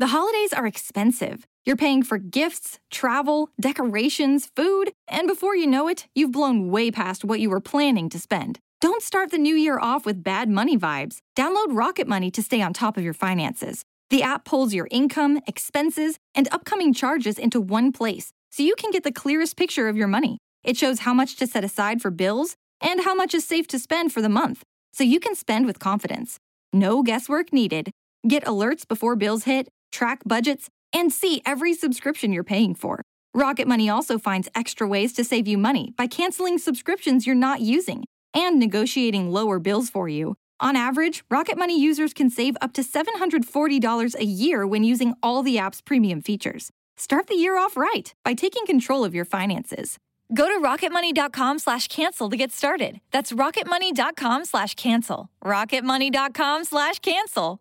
The holidays are expensive. You're paying for gifts, travel, decorations, food, and before you know it, you've blown way past what you were planning to spend. Don't start the new year off with bad money vibes. Download Rocket Money to stay on top of your finances. The app pulls your income, expenses, and upcoming charges into one place, so you can get the clearest picture of your money. It shows how much to set aside for bills and how much is safe to spend for the month, so you can spend with confidence. No guesswork needed. Get alerts before bills hit, track budgets, and see every subscription you're paying for. Rocket Money also finds extra ways to save you money by canceling subscriptions you're not using and negotiating lower bills for you. On average, Rocket Money users can save up to $740 a year when using all the app's premium features. Start the year off right by taking control of your finances. Go to rocketmoney.com/cancel to get started. That's rocketmoney.com/cancel. rocketmoney.com/cancel.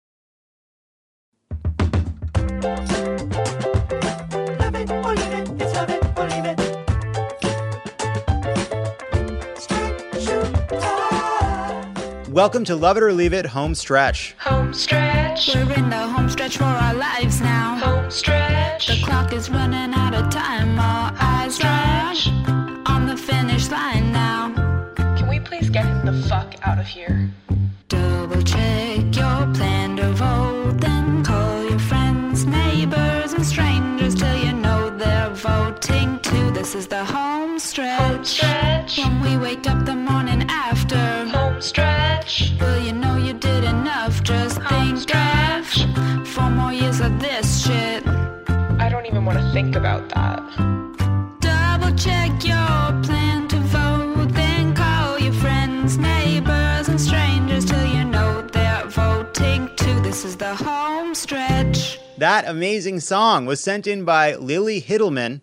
Love it or leave it, it's love it or leave it. Welcome to Love It or Leave It Home Stretch. Home stretch. We're in the home stretch for our lives now. Home stretch. The clock is running out of time. Our eyes stretch on the finish line now. Can we please get him the fuck out of here? Double check your plan to vote, then call your friends, neighbors, and strangers till you know they're voting too. This is the home stretch. Home stretch. When we wake up the morning after. Home stretch. Well, you know you did enough. Just Home think stretch. of 4 more years of this shit. I don't even want to think about that. Double check your plan to vote, then call your friends, neighbors, and strangers till you know they're voting too. This is the home stretch. That amazing song was sent in by Lily Hiddleman.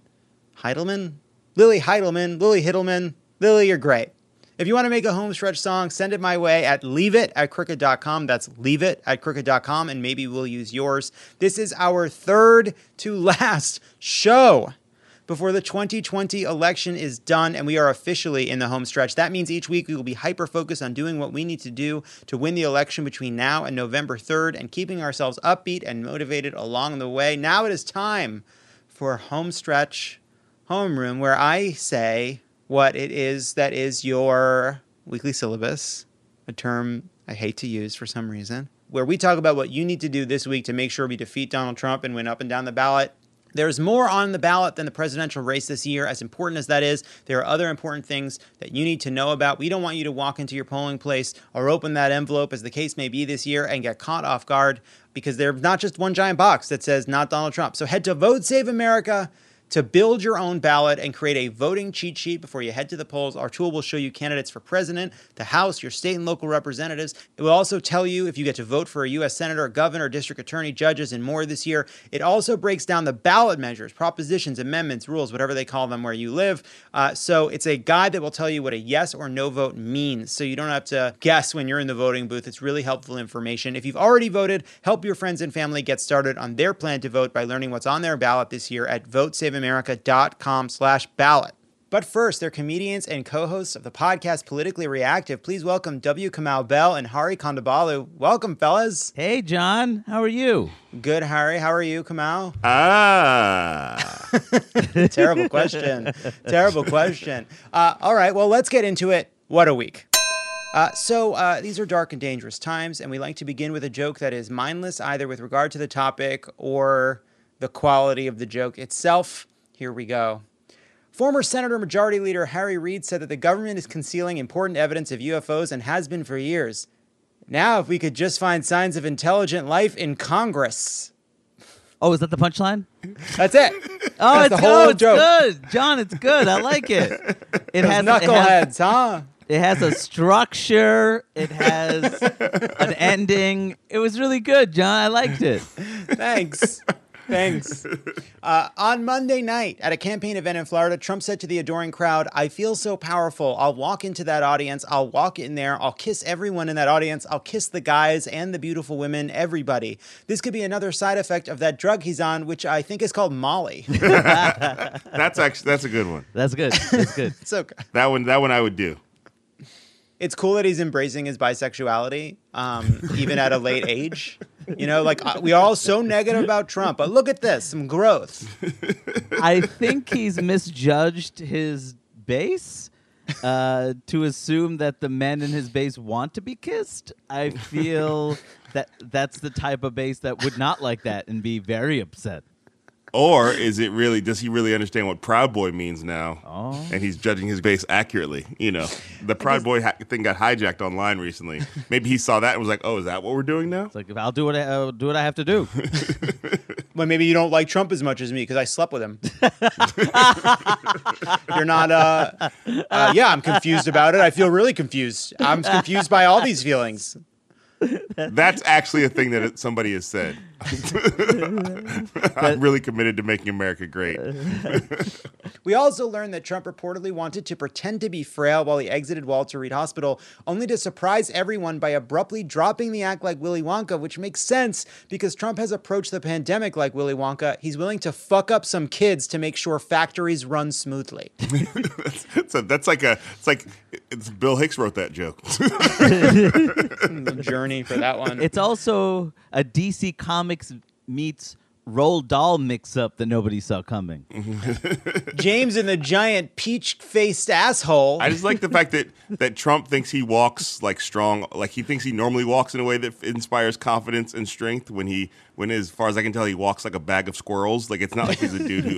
Lily Hiddleman. Lily, you're great. If you want to make a home stretch song, send it my way at leaveit@crooked.com. That's leaveit@crooked.com, and maybe we'll use yours. This is our third to last show before the 2020 election is done and we are officially in the home stretch. That means each week we will be hyper-focused on doing what we need to do to win the election between now and November 3rd and keeping ourselves upbeat and motivated along the way. Now it is time for Home Stretch Homeroom, where I say what it is that is your weekly syllabus, a term I hate to use for some reason, where we talk about what you need to do this week to make sure we defeat Donald Trump and win up and down the ballot. There's more on the ballot than the presidential race this year. As important as that is, there are other important things that you need to know about. We don't want you to walk into your polling place or open that envelope, as the case may be this year, and get caught off guard because there's not just one giant box that says not Donald Trump. So head to Vote Save America to build your own ballot and create a voting cheat sheet before you head to the polls. Our tool will show you candidates for president, the House, your state and local representatives. It will also tell you if you get to vote for a U.S. senator, governor, district attorney, judges, and more this year. It also breaks down the ballot measures, propositions, amendments, rules, whatever they call them where you live. So it's a guide that will tell you what a yes or no vote means, so you don't have to guess when you're in the voting booth. It's really helpful information. If you've already voted, help your friends and family get started on their plan to vote by learning what's on their ballot this year at votesaveamerica.com/ballot. But first, they're comedians and co-hosts of the podcast Politically Reactive. Please welcome W. Kamau Bell and Hari Kondabolu. Welcome, fellas. Hey, John. How are you? Good, Hari. How are you, Kamau? Terrible question. Terrible question. All right, well, let's get into it. What a week. So these are dark and dangerous times, and we like to begin with a joke that is mindless, either with regard to the topic or the quality of the joke itself. Here we go. Former Senator Majority Leader Harry Reid said that the government is concealing important evidence of UFOs and has been for years. Now, if we could just find signs of intelligent life in Congress. Oh, is that the punchline? That's it. Oh, That's it's the whole it's joke. good. John, it's good. I like it. It Those knuckleheads, huh? It has a structure. It has an ending. It was really good, John. I liked it. Thanks. On Monday night at a campaign event in Florida, Trump said to the adoring crowd, "I feel so powerful. I'll walk into that audience. I'll walk in there. I'll kiss everyone in that audience. I'll kiss the guys and the beautiful women, everybody." This could be another side effect of that drug he's on, which I think is called Molly. That's a good one. That's good. It's okay. That one I would do. It's cool that he's embracing his bisexuality, even at a late age. We are all so negative about Trump, but look at this, some growth. I think he's misjudged his base to assume that the men in his base want to be kissed. I feel that that's the type of base that would not like that and be very upset. Or is it really? Does he really understand what Proud Boy means now? Oh. And he's judging his base accurately. The Proud Boy thing got hijacked online recently. Maybe he saw that and was like, "Oh, is that what we're doing now?" It's like, if I'll do what I have to do. Well, maybe you don't like Trump as much as me because I slept with him. You're not. Yeah, I'm confused about it. I feel really confused. I'm confused by all these feelings. That's actually a thing that somebody has said. I'm really committed to making America great. We also learned that Trump reportedly wanted to pretend to be frail while he exited Walter Reed Hospital, only to surprise everyone by abruptly dropping the act like Willy Wonka, which makes sense because Trump has approached the pandemic like Willy Wonka. He's willing to fuck up some kids to make sure factories run smoothly. It's Bill Hicks wrote that joke. Journey for that one. It's also a DC Comics meets Roald Dahl mix-up that nobody saw coming. James and the giant peach-faced asshole. I just like the fact that Trump thinks he walks like strong, like he thinks he normally walks in a way that inspires confidence and strength. When as far as I can tell, he walks like a bag of squirrels. Like it's not like he's a dude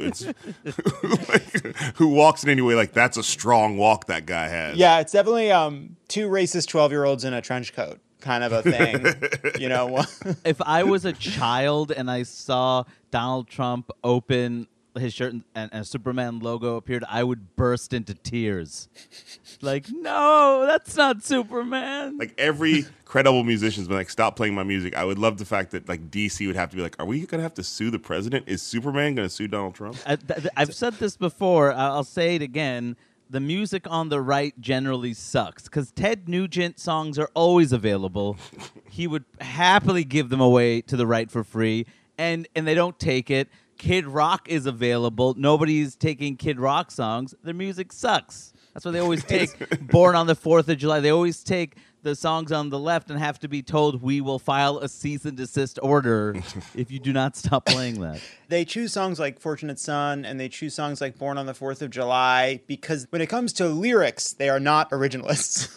who walks in any way like that's a strong walk that guy has. Yeah, it's definitely two racist 12-year-olds in a trench coat kind of a thing. If I was a child and I saw Donald Trump open his shirt and a Superman logo appeared, I would burst into tears. Like, no, that's not Superman. Like every credible musician's been like, stop playing my music. I would love the fact that like DC would have to be like, are we going to have to sue the president? Is Superman going to sue Donald Trump? I've said this before. I'll say it again. The music on the right generally sucks because Ted Nugent songs are always available. He would happily give them away to the right for free, and they don't take it. Kid Rock is available. Nobody's taking Kid Rock songs. Their music sucks. That's why they always take Born on the 4th of July. They always take the songs on the left and have to be told, we will file a cease and desist order if you do not stop playing that. They choose songs like Fortunate Son and they choose songs like Born on the 4th of July because when it comes to lyrics, they are not originalists.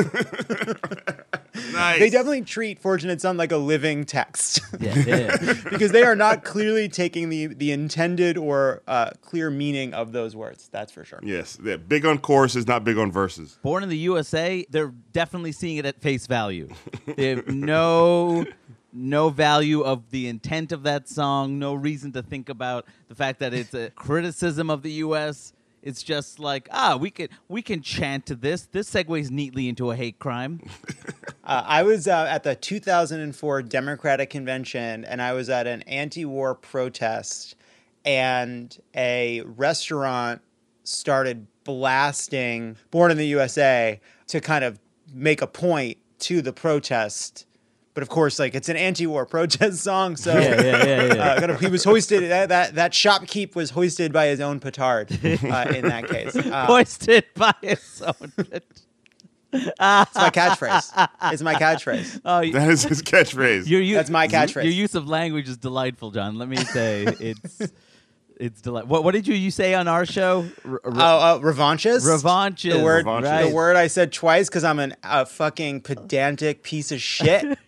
Nice. They definitely treat Fortunate Son like a living text. Yeah. Because they are not clearly taking the intended or clear meaning of those words. That's for sure. Yes. They're big on choruses, not big on verses. Born in the USA, they're definitely seeing it at face value. They have no value of the intent of that song, no reason to think about the fact that it's a criticism of the U.S. It's just like, we can chant to this. This segues neatly into a hate crime. I was at the 2004 Democratic Convention, and I was at an anti-war protest, and a restaurant started blasting Born in the USA to kind of make a point to the protest. But of course, like it's an anti-war protest song, so Yeah. he was hoisted. That shopkeep was hoisted by his own petard in that case. Hoisted by his own. It's my catchphrase. It's my catchphrase. Oh, That is his catchphrase. That's my catchphrase. Your use of language is delightful, John. Let me say it's delightful. What did you say on our show? Revanchist. Revanchist. The word, right. the word I said twice because I'm a fucking pedantic piece of shit.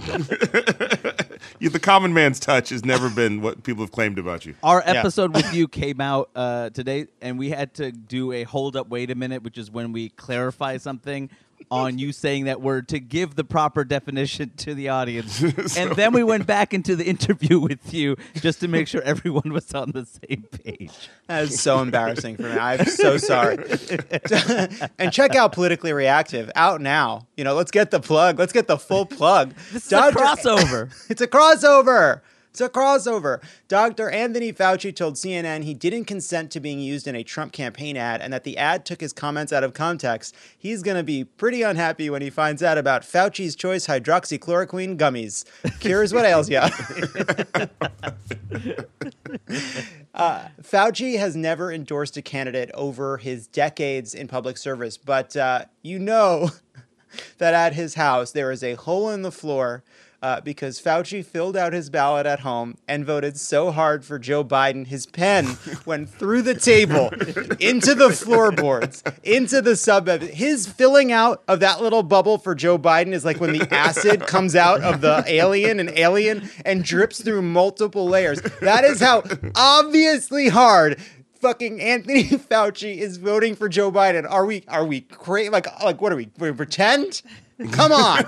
The common man's touch has never been what people have claimed about you. Our episode with you came out today, and we had to do a hold up, wait a minute, which is when we clarify something on you saying that word to give the proper definition to the audience. And then we went back into the interview with you just to make sure everyone was on the same page. That is so embarrassing for me. I'm so sorry. And check out Politically Reactive out now. Let's get the plug. Let's get the full plug. This is a crossover. It's a crossover. It's a crossover. Dr. Anthony Fauci told CNN he didn't consent to being used in a Trump campaign ad and that the ad took his comments out of context. He's going to be pretty unhappy when he finds out about Fauci's Choice hydroxychloroquine gummies. Cures what ails ya. Fauci has never endorsed a candidate over his decades in public service, but that at his house there is a hole in the floor because Fauci filled out his ballot at home and voted so hard for Joe Biden, his pen went through the table, into the floorboards, into the subbed. His filling out of that little bubble for Joe Biden is like when the acid comes out of the alien and drips through multiple layers. That is how obviously hard fucking Anthony Fauci is voting for Joe Biden. Are we crazy? Like what are we pretend? Come on.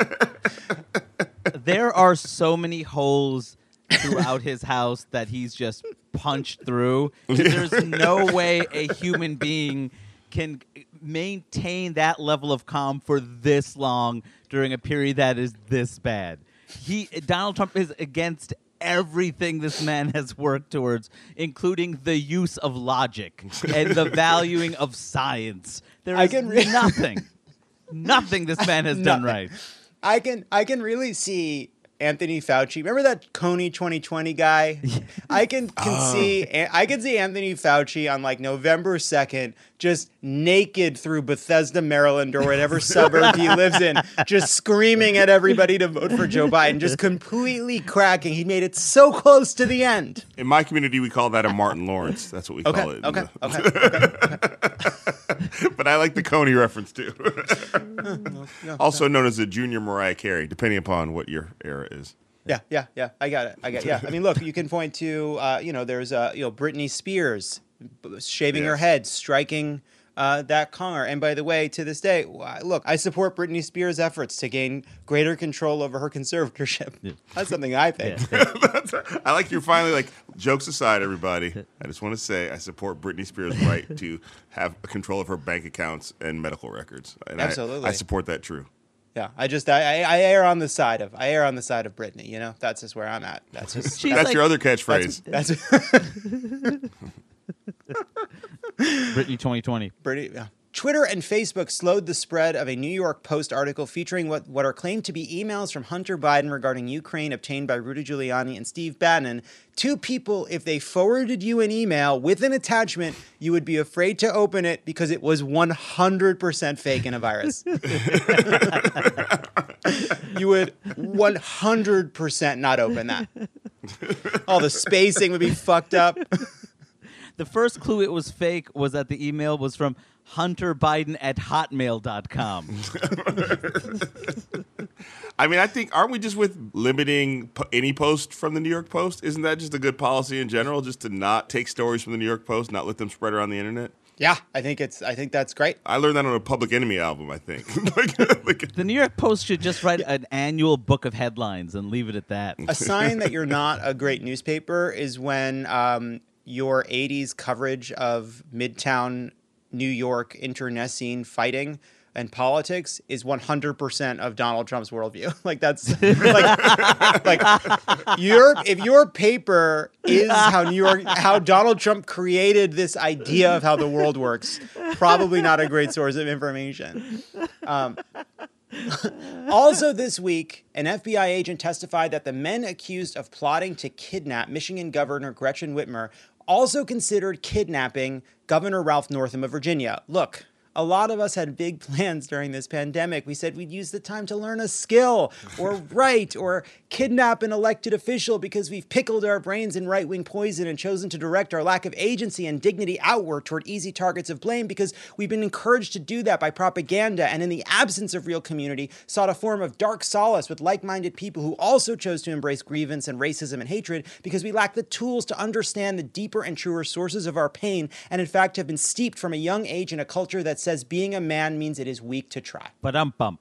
There are so many holes throughout his house that he's just punched through. There's no way a human being can maintain that level of calm for this long during a period that is this bad. Donald Trump is against everything this man has worked towards, including the use of logic and the valuing of science. There is nothing this man has done right. I can really see Anthony Fauci. Remember that Coney 2020 guy? I can see Anthony Fauci on like November 2nd, just naked through Bethesda, Maryland, or whatever suburb he lives in, just screaming at everybody to vote for Joe Biden, just completely cracking. He made it so close to the end. In my community, we call that a Martin Lawrence. That's what we call it. Okay. But I like the Coney reference too. Also known as the Junior Mariah Carey, depending upon what your era is. Yeah. I got it. Yeah. I mean, look, you can point to, there's, Britney Spears shaving her head, striking that car. And by the way, to this day, look, I support Britney Spears' efforts to gain greater control over her conservatorship. Yeah. That's something I think. Yeah. I like you're finally like, jokes aside, everybody. I just want to say I support Britney Spears' right to have control of her bank accounts and medical records. And absolutely. I support that true. Yeah, I err on the side of Britney. You know, that's just where I'm at. That's just that's your other catchphrase. That's Britney 2020. Britney. Yeah. Twitter and Facebook slowed the spread of a New York Post article featuring what are claimed to be emails from Hunter Biden regarding Ukraine obtained by Rudy Giuliani and Steve Bannon. Two people, if they forwarded you an email with an attachment, you would be afraid to open it because it was 100% fake and a virus. You would 100% not open that. All the spacing would be fucked up. The first clue it was fake was that the email was from hunterbiden@hotmail.com. I mean, I think, aren't we just with limiting any post from the New York Post? Isn't that just a good policy in general, just to not take stories from the New York Post, not let them spread around the internet? Yeah, I think that's great. I learned that on a Public Enemy album, I think. The New York Post should just write an annual book of headlines and leave it at that. A sign that you're not a great newspaper is when your 80s coverage of Midtown New York internecine fighting and politics is 100% of Donald Trump's worldview. Like that's if your paper is how Donald Trump created this idea of how the world works, probably not a great source of information. Also this week, an FBI agent testified that the men accused of plotting to kidnap Michigan Governor Gretchen Whitmer also considered kidnapping Governor Ralph Northam of Virginia. Look, a lot of us had big plans during this pandemic. We said we'd use the time to learn a skill or write or kidnap an elected official because we've pickled our brains in right-wing poison and chosen to direct our lack of agency and dignity outward toward easy targets of blame because we've been encouraged to do that by propaganda and in the absence of real community sought a form of dark solace with like-minded people who also chose to embrace grievance and racism and hatred because we lack the tools to understand the deeper and truer sources of our pain and in fact have been steeped from a young age in a culture that says being a man means it is weak to try. Ba-dum-bum.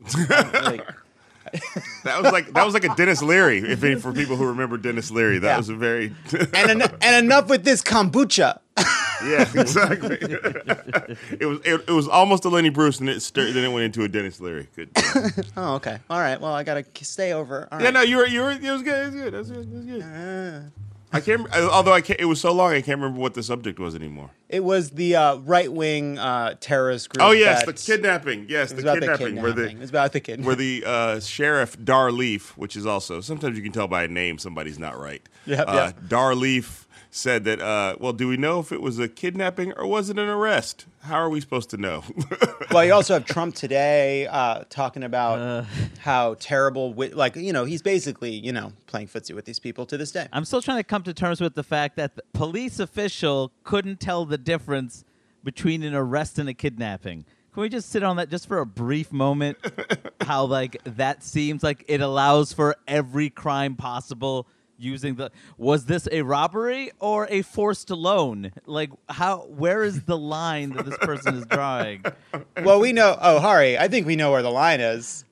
That was like a Dennis Leary. For people who remember Dennis Leary, that was a very and enough with this kombucha. Yeah, exactly. It was almost a Lenny Bruce, and then it went into a Dennis Leary. Good. Oh, okay. All right. Well, I gotta stay over. All right. Yeah, no, you were. It was good. It was good. It was good. I can't. Although it was so long, I can't remember what the subject was anymore. It was the right-wing terrorist group. Oh yes, that- the kidnapping. Yes, It the was about kidnapping. the kidnapping. It was about the kidnapping. Where the sheriff Dar Leaf, which is also sometimes you can tell by a name somebody's not right. Yep. Dar Leaf said that. Well, do we know if it was a kidnapping or was it an arrest? How are we supposed to know? Well, you also have Trump today talking about how terrible, he's basically, playing footsie with these people to this day. I'm still trying to come to terms with the fact that the police official couldn't tell the difference between an arrest and a kidnapping. Can we just sit on that just for a brief moment? How that seems like it allows for every crime possible. Was this a robbery or a forced loan? Where is the line that this person is drawing? Well, we know. Oh, Hari, I think we know where the line is.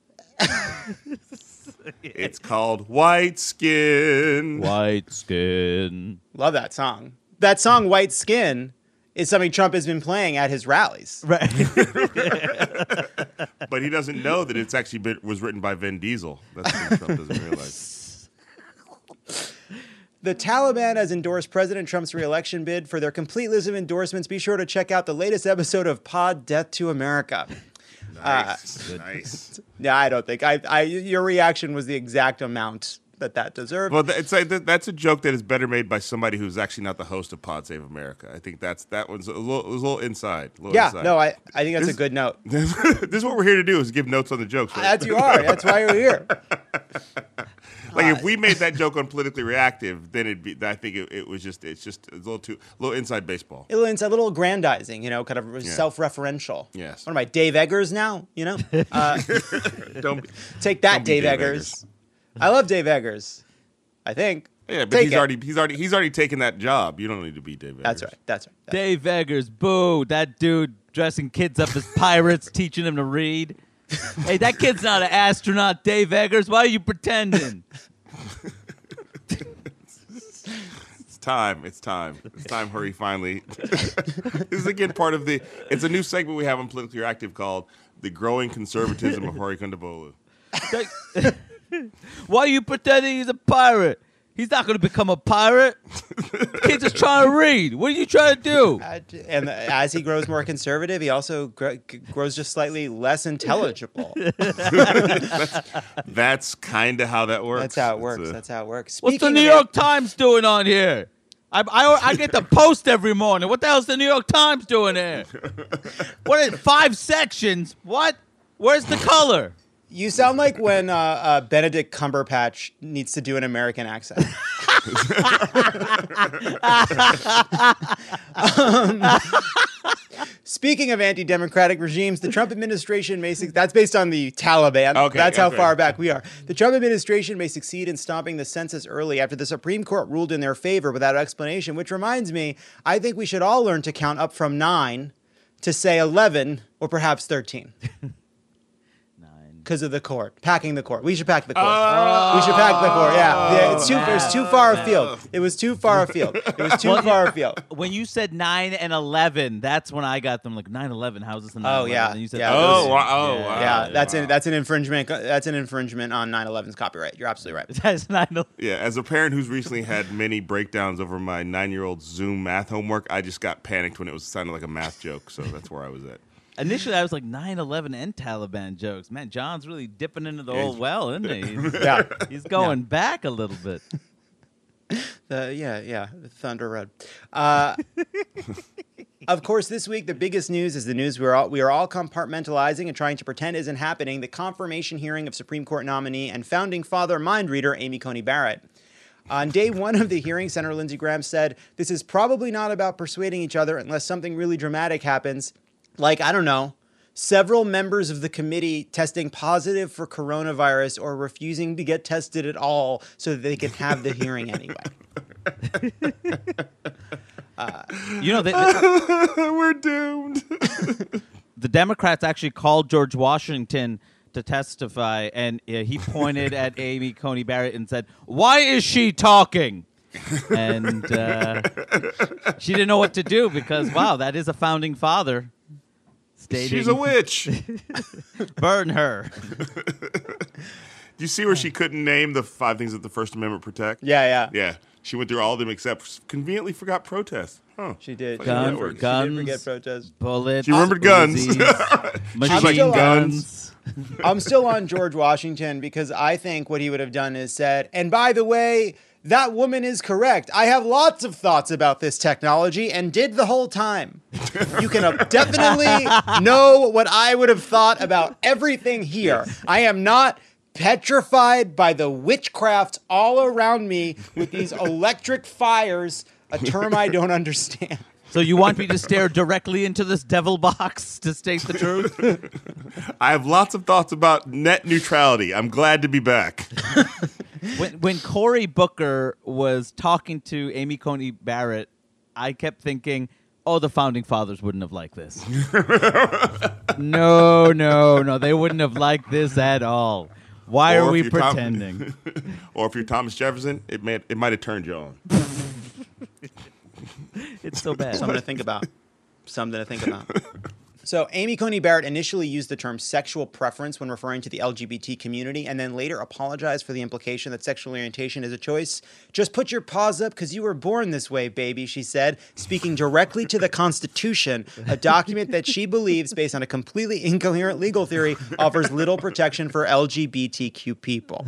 It's called White Skin. White Skin. Love that song. That song, White Skin, is something Trump has been playing at his rallies. Right. But he doesn't know that it's actually was written by Vin Diesel. That's what Trump doesn't realize. The Taliban has endorsed President Trump's re-election bid. For their complete list of endorsements, be sure to check out the latest episode of Pod Death to America. Nice. Yeah, I don't think your reaction was the exact amount that deserved. Well, that's a joke that is better made by somebody who's actually not the host of Pod Save America. I think that one's a little inside. Inside. No, I think that's a good note. This is what we're here to do: is give notes on the jokes. Right? That's you are. That's why you're here. If we made that joke on Politically Reactive, then it'd be. I think it's just a little inside baseball. It's a little aggrandizing, kind of self-referential. Yes. What am I, Dave Eggers now? Don't Take that, don't be Dave Dave Eggers. I love Dave Eggers. I think. Yeah, but Take he's already taken that job. You don't need to be Dave Eggers. That's right. Dave Eggers, boo. That dude dressing kids up as pirates, teaching them to read. Hey, that kid's not an astronaut, Dave Eggers. Why are you pretending? It's time, Hurry, finally. This is again part of it's a new segment we have on Politically Reactive called The Growing Conservatism of Hori Kondabolu. Why are you pretending he's a pirate? He's not going to become a pirate. The kid's just trying to read. What are you trying to do? And as he grows more conservative, he also grows just slightly less intelligible. That's kind of how that works. That's how it works. What's the Speaking New of York Times doing on here? I get the Post every morning. What the hell's the New York Times doing here? What is 5 sections? What? Where's the color? You sound like when Benedict Cumberbatch needs to do an American accent. Speaking of anti-democratic regimes, the Trump administration may that's based on the Taliban. Okay, that's how okay. far back we are. The Trump administration may succeed in stopping the census early after the Supreme Court ruled in their favor without explanation, which reminds me, I think we should all learn to count up from 9 to, say, 11 or perhaps 13. Because of the court, packing the court. We should pack the court. We should pack the court. Yeah, it's too far afield. It was too far afield. When you said 9 and 11, that's when I got them. Like 9/11. How's this? Oh yeah. And you said, Yeah. Wow. Yeah, that's an infringement. That's an infringement on 9/11's copyright. You're absolutely right. That's 9/11. Yeah, as a parent who's recently had many breakdowns over my 9-year-old's Zoom math homework, I just got panicked when it was sounding like a math joke. So that's where I was at. Initially, I was like 9/11 and Taliban jokes. Man, John's really dipping into the old well, isn't he? He's going back a little bit. The Thunder Road. Of course, this week the biggest news is the news we are all compartmentalizing and trying to pretend isn't happening. The confirmation hearing of Supreme Court nominee and founding father mind reader Amy Coney Barrett. On day 1 of the hearing, Senator Lindsey Graham said, "This is probably not about persuading each other unless something really dramatic happens. Like, I don't know, several members of the committee testing positive for coronavirus or refusing to get tested at all so that they can have the hearing anyway." We're doomed. The Democrats actually called George Washington to testify, and he pointed at Amy Coney Barrett and said, "Why is she talking?" And she didn't know what to do because, wow, that is a founding father. She's a witch. Burn her. Do you see where she couldn't name the 5 things that the First Amendment protect? Yeah. Yeah. She went through all of them except conveniently forgot protest. Huh. She did. Funny how that works. She Guns. did forget protest. Bullets. She remembered guns. Uzis, machine like, guns. I'm still on George Washington because I think what he would have done is said, and by the way, that woman is correct. I have lots of thoughts about this technology and did the whole time. You can definitely know what I would have thought about everything here. I am not petrified by the witchcraft all around me with these electric fires, a term I don't understand. So you want me to stare directly into this devil box to state the truth? I have lots of thoughts about net neutrality. I'm glad to be back. When Cory Booker was talking to Amy Coney Barrett, I kept thinking, oh, the founding fathers wouldn't have liked this. No, they wouldn't have liked this at all. Why Or are if we you're pretending? Or if you're Thomas Jefferson, it might have turned you on. It's so bad. Something to think about. So Amy Coney Barrett initially used the term sexual preference when referring to the LGBT community and then later apologized for the implication that sexual orientation is a choice. Just put your paws up because you were born this way, baby, she said, speaking directly to the Constitution, a document that she believes, based on a completely incoherent legal theory, offers little protection for LGBTQ people.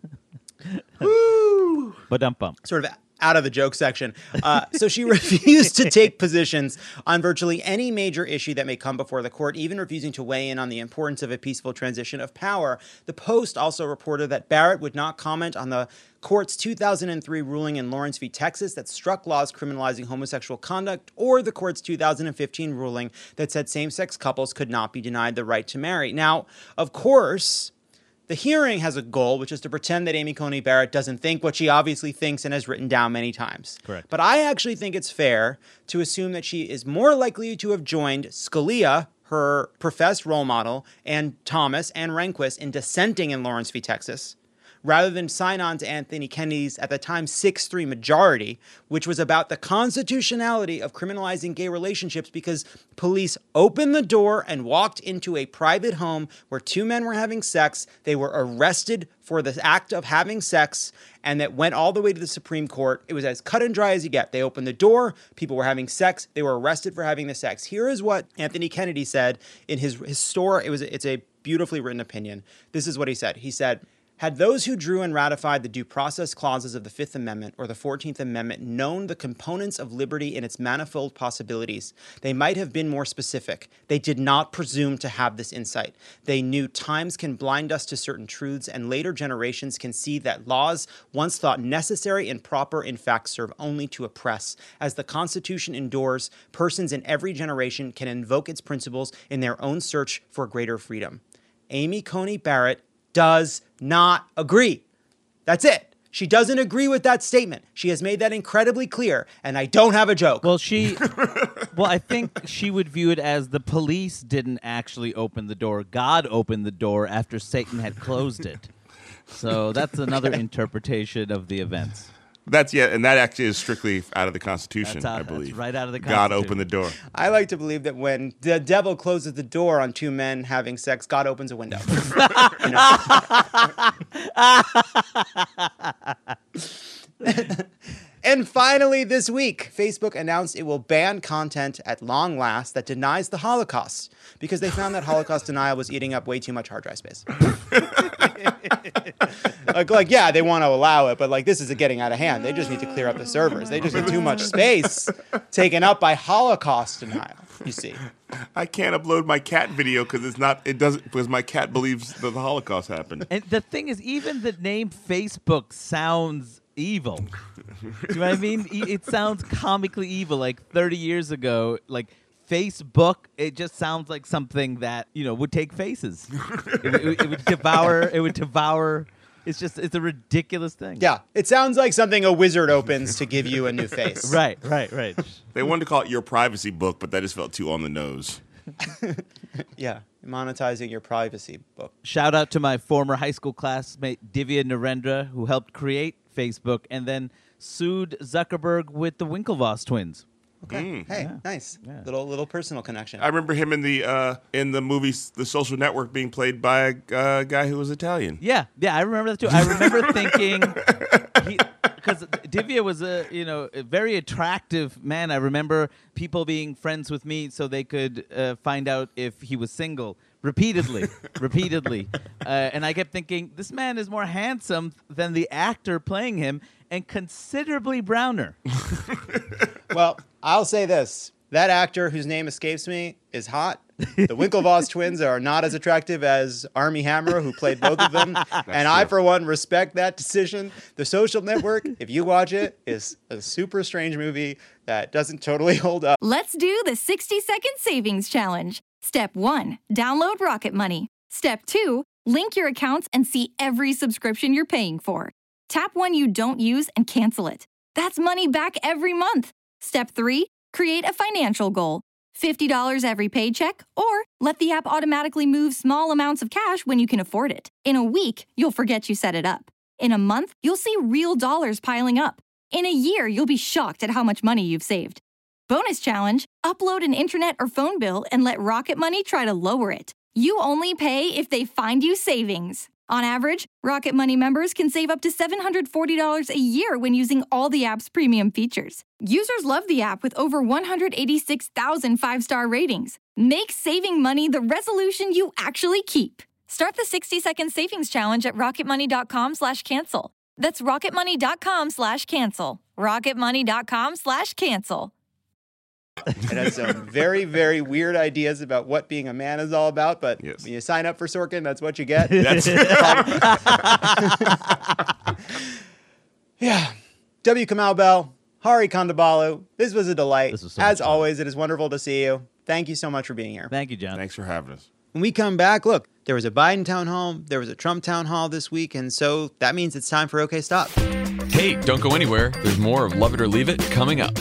Woo! Ba-dum-bum. Sort of out of the joke section. So she refused to take positions on virtually any major issue that may come before the court, even refusing to weigh in on the importance of a peaceful transition of power. The Post also reported that Barrett would not comment on the court's 2003 ruling in Lawrence v. Texas that struck laws criminalizing homosexual conduct, or the court's 2015 ruling that said same-sex couples could not be denied the right to marry. Now, of course, the hearing has a goal, which is to pretend that Amy Coney Barrett doesn't think what she obviously thinks and has written down many times. Correct. But I actually think it's fair to assume that she is more likely to have joined Scalia, her professed role model, and Thomas and Rehnquist in dissenting in Lawrence v. Texas, rather than sign on to Anthony Kennedy's, at the time, 6-3 majority, which was about the constitutionality of criminalizing gay relationships because police opened the door and walked into a private home where two men were having sex. They were arrested for the act of having sex, and that went all the way to the Supreme Court. It was as cut and dry as you get. They opened the door, people were having sex, they were arrested for having the sex. Here is what Anthony Kennedy said in his story. It's a beautifully written opinion. This is what he said. He said, had those who drew and ratified the due process clauses of the Fifth Amendment or the 14th Amendment known the components of liberty in its manifold possibilities, they might have been more specific. They did not presume to have this insight. They knew times can blind us to certain truths, and later generations can see that laws once thought necessary and proper in fact serve only to oppress. As the Constitution endures, persons in every generation can invoke its principles in their own search for greater freedom. Amy Coney Barrett does not agree. That's it. She doesn't agree with that statement. She has made that incredibly clear, and I don't have a joke. Well, I think she would view it as the police didn't actually open the door. God opened the door after Satan had closed it. So that's another interpretation of the events. And that actually is strictly out of the Constitution, I believe. That's right out of the Constitution. God opened the door. I like to believe that when the devil closes the door on two men having sex, God opens a window. And finally, this week, Facebook announced it will ban content at long last that denies the Holocaust because they found that Holocaust denial was eating up way too much hard drive space. Yeah, they want to allow it, but this is getting out of hand. They just need to clear up the servers. They just have too much space taken up by Holocaust denial, you see. I can't upload my cat video because because my cat believes that the Holocaust happened. And the thing is, even the name Facebook sounds evil. Do you know what I mean? It sounds comically evil. 30 years ago, Facebook, it just sounds like something that, would take faces. It would devour. It's a ridiculous thing. Yeah, it sounds like something a wizard opens to give you a new face. Right. They wanted to call it Your Privacy Book, but that just felt too on the nose. Yeah, monetizing your privacy book. Shout out to my former high school classmate, Divya Narendra, who helped create Facebook and then sued Zuckerberg with the Winklevoss twins. Okay. Hey, nice. Yeah. Little personal connection. I remember him in the movie The Social Network being played by a guy who was Italian. Yeah, I remember that too. I remember thinking, because Divya was a very attractive man. I remember people being friends with me so they could find out if he was single repeatedly. And I kept thinking, this man is more handsome than the actor playing him and considerably browner. Well, I'll say this. That actor whose name escapes me is hot. The Winklevoss twins are not as attractive as Armie Hammer, who played both of them. And I, for one, respect that decision. The Social Network, if you watch it, is a super strange movie that doesn't totally hold up. Let's do the 60-second savings challenge. Step 1, download Rocket Money. Step 2, link your accounts and see every subscription you're paying for. Tap one you don't use and cancel it. That's money back every month. Step 3, create a financial goal. $50 every paycheck, or let the app automatically move small amounts of cash when you can afford it. In a week, you'll forget you set it up. In a month, you'll see real dollars piling up. In a year, you'll be shocked at how much money you've saved. Bonus challenge, upload an internet or phone bill and let Rocket Money try to lower it. You only pay if they find you savings. On average, Rocket Money members can save up to $740 a year when using all the app's premium features. Users love the app with over 186,000 five-star ratings. Make saving money the resolution you actually keep. Start the 60-second savings challenge at rocketmoney.com/cancel. That's rocketmoney.com/cancel. rocketmoney.com/cancel. It has some very, very weird ideas about what being a man is all about, but Yes. when you sign up for Sorkin, that's what you get. That's Yeah. W. Kamau Bell, Hari Kondabolu, this was a delight. This was so much As fun. always, it is wonderful to see you. Thank you so much for being here. Thank you, John. Thanks for having us. When we come back, look, there was a Biden town hall, there was a Trump town hall this week, and so that means it's time for OK Stop. Hey, don't go anywhere. There's more of Love It or Leave It coming up.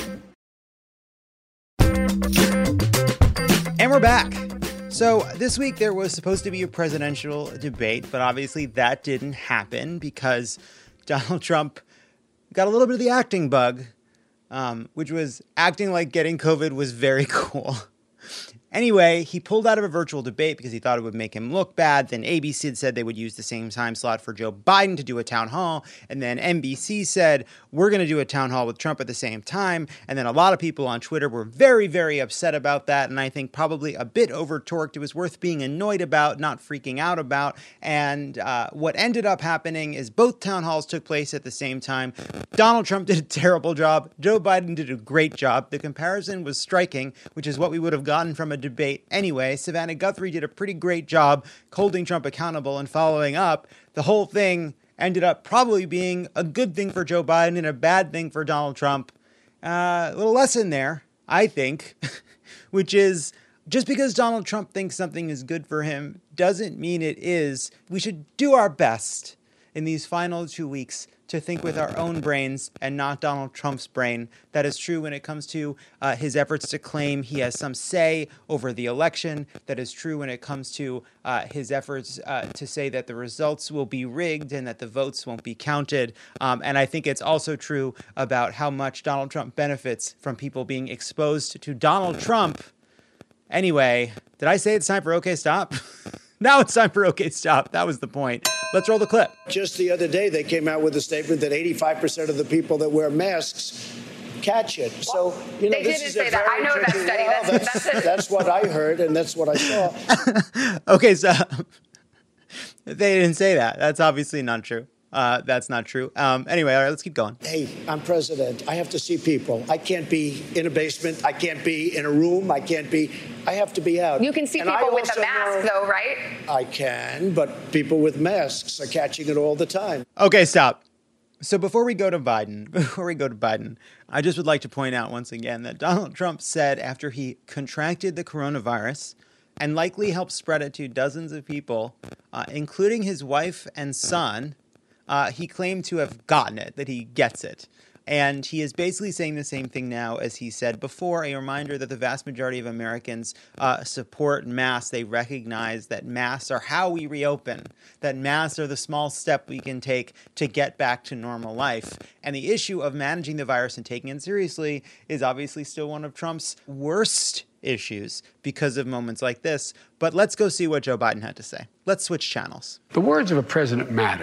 And we're back. So this week there was supposed to be a presidential debate, but obviously that didn't happen because Donald Trump got a little bit of the acting bug, which was acting like getting COVID was very cool. Anyway, he pulled out of a virtual debate because he thought it would make him look bad. Then ABC had said they would use the same time slot for Joe Biden to do a town hall. And then NBC said, we're going to do a town hall with Trump at the same time. And then a lot of people on Twitter were very, very upset about that. And I think probably a bit over-torqued. It was worth being annoyed about, not freaking out about. And what ended up happening is both town halls took place at the same time. Donald Trump did a terrible job. Joe Biden did a great job. The comparison was striking, which is what we would have gotten from a debate anyway. Savannah Guthrie did a pretty great job holding Trump accountable and following up. The whole thing ended up probably being a good thing for Joe Biden and a bad thing for Donald Trump. A little lesson there, I think, which is just because Donald Trump thinks something is good for him doesn't mean it is. We should do our best in these final 2 weeks to think with our own brains and not Donald Trump's brain. That is true when it comes to his efforts to claim he has some say over the election. That is true when it comes to his efforts to say that the results will be rigged and that the votes won't be counted. And I think it's also true about how much Donald Trump benefits from people being exposed to Donald Trump. Anyway, did I say it's time for OK Stop? Now it's time for OK Stop. That was the point. Let's roll the clip. Just the other day, they came out with a statement that 85% of the people that wear masks catch it. So, you know, They this didn't is say a that. very I know that tricky- study. Well, that's what I heard, and that's what I saw. Okay, so they didn't say that. That's obviously not true. That's not true. Anyway, all right, let's keep going. Hey, I'm president. I have to see people. I can't be in a basement. I can't be in a room. I have to be out. You can see And I people with also a mask, know- though, right? I can, but people with masks are catching it all the time. Okay, stop. So before we go to Biden, I just would like to point out once again that Donald Trump said after he contracted the coronavirus and likely helped spread it to dozens of people, including his wife and son, he claimed to have gotten it, that he gets it. And he is basically saying the same thing now as he said before, a reminder that the vast majority of Americans support masks. They recognize that masks are how we reopen, that masks are the small step we can take to get back to normal life. And the issue of managing the virus and taking it seriously is obviously still one of Trump's worst issues because of moments like this. But let's go see what Joe Biden had to say. Let's switch channels. The words of a president matter.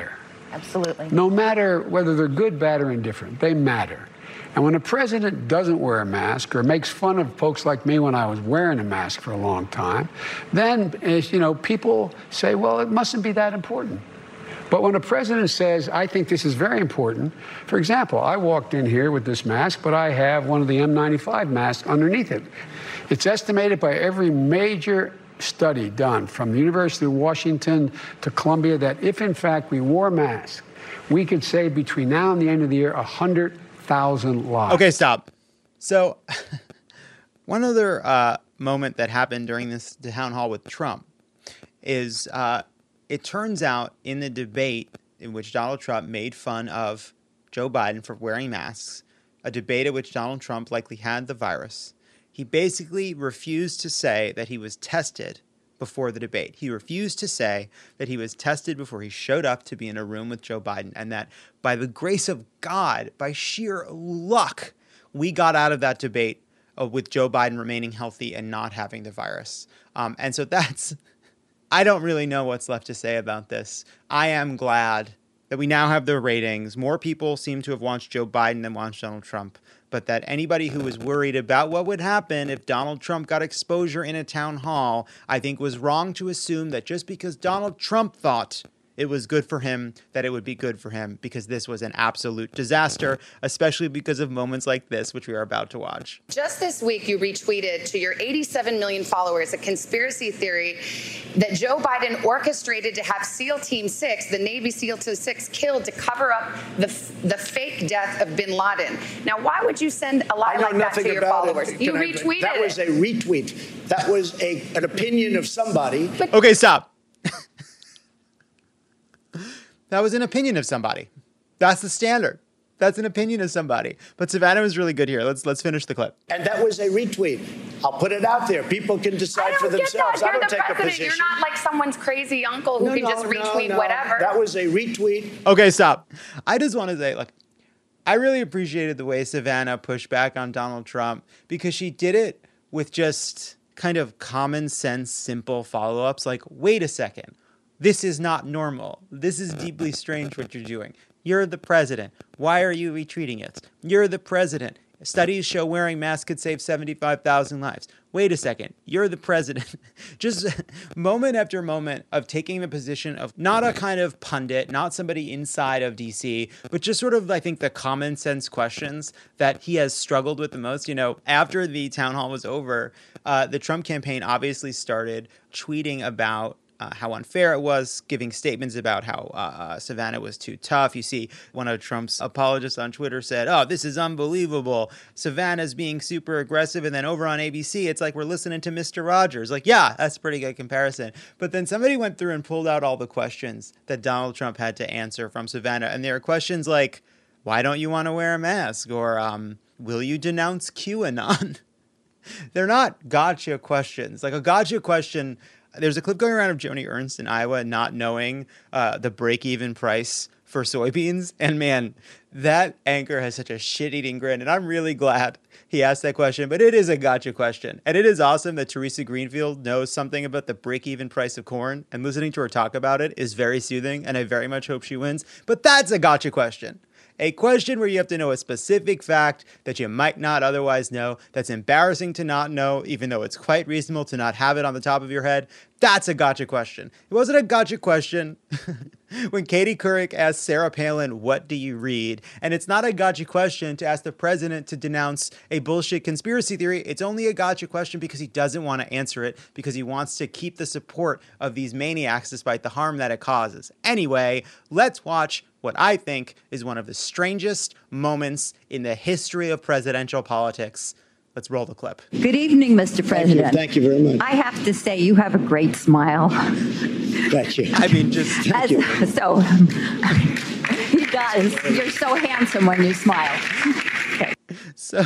Absolutely. No matter whether they're good, bad, or indifferent, they matter. And when a president doesn't wear a mask or makes fun of folks like me when I was wearing a mask for a long time, then, people say, well, it mustn't be that important. But when a president says, I think this is very important, for example, I walked in here with this mask, but I have one of the N95 masks underneath it. It's estimated by every major study done from the University of Washington to Columbia that if, in fact, we wore masks, we could save between now and the end of the year 100,000 lives. Okay, stop. So one other moment that happened during this town hall with Trump is it turns out in the debate in which Donald Trump made fun of Joe Biden for wearing masks, a debate at which Donald Trump likely had the virus, he basically refused to say that he was tested before the debate. He refused to say that he was tested before he showed up to be in a room with Joe Biden, and that by the grace of God, by sheer luck, we got out of that debate with Joe Biden remaining healthy and not having the virus. And so I don't really know what's left to say about this. I am glad that we now have the ratings. More people seem to have watched Joe Biden than watched Donald Trump. But that anybody who was worried about what would happen if Donald Trump got exposure in a town hall, I think was wrong to assume that just because Donald Trump thought it was good for him, that it would be good for him, because this was an absolute disaster, especially because of moments like this, which we are about to watch. Just this week, you retweeted to your 87 million followers a conspiracy theory that Joe Biden orchestrated to have SEAL Team 6, the Navy SEAL Team 6, killed to cover up the fake death of bin Laden. Now, why would you send a lie like that to your followers? You retweeted it. That was a retweet. That was an opinion of somebody. Okay, stop. That was an opinion of somebody. That's the standard. That's an opinion of somebody. But Savannah was really good here. Let's finish the clip. And that was a retweet. I'll put it out there. People can decide for themselves. I don't take a position. You're not like someone's crazy uncle who can just retweet whatever. That was a retweet. Okay, stop. I just want to say, I really appreciated the way Savannah pushed back on Donald Trump because she did it with just kind of common sense, simple follow-ups like, wait a second. This is not normal. This is deeply strange what you're doing. You're the president. Why are you retweeting it? You're the president. Studies show wearing masks could save 75,000 lives. Wait a second. You're the president. Just moment after moment of taking the position of not a kind of pundit, not somebody inside of DC, but just sort of, I think, the common sense questions that he has struggled with the most. After the town hall was over, the Trump campaign obviously started tweeting about how unfair it was, giving statements about how Savannah was too tough. You see one of Trump's apologists on Twitter said, oh, this is unbelievable. Savannah's being super aggressive. And then over on ABC, it's like we're listening to Mr. Rogers. Yeah, that's a pretty good comparison. But then somebody went through and pulled out all the questions that Donald Trump had to answer from Savannah. And there are questions like, why don't you want to wear a mask? Or will you denounce QAnon? They're not gotcha questions. Like a gotcha question. There's a clip going around of Joni Ernst in Iowa not knowing the break-even price for soybeans. And man, that anchor has such a shit-eating grin. And I'm really glad he asked that question. But it is a gotcha question. And it is awesome that Teresa Greenfield knows something about the break-even price of corn. And listening to her talk about it is very soothing. And I very much hope she wins. But that's a gotcha question. A question where you have to know a specific fact that you might not otherwise know, that's embarrassing to not know, even though it's quite reasonable to not have it on the top of your head. That's a gotcha question. It wasn't a gotcha question when Katie Couric asked Sarah Palin, what do you read? And it's not a gotcha question to ask the president to denounce a bullshit conspiracy theory. It's only a gotcha question because he doesn't want to answer it, because he wants to keep the support of these maniacs despite the harm that it causes. Anyway, let's watch what I think is one of the strangest moments in the history of presidential politics. Let's roll the clip. Good evening, Mr. President. Thank you very much. I have to say, you have a great smile. Thank you. I mean, just thank you. So, he does. You're so handsome when you smile. Okay. So,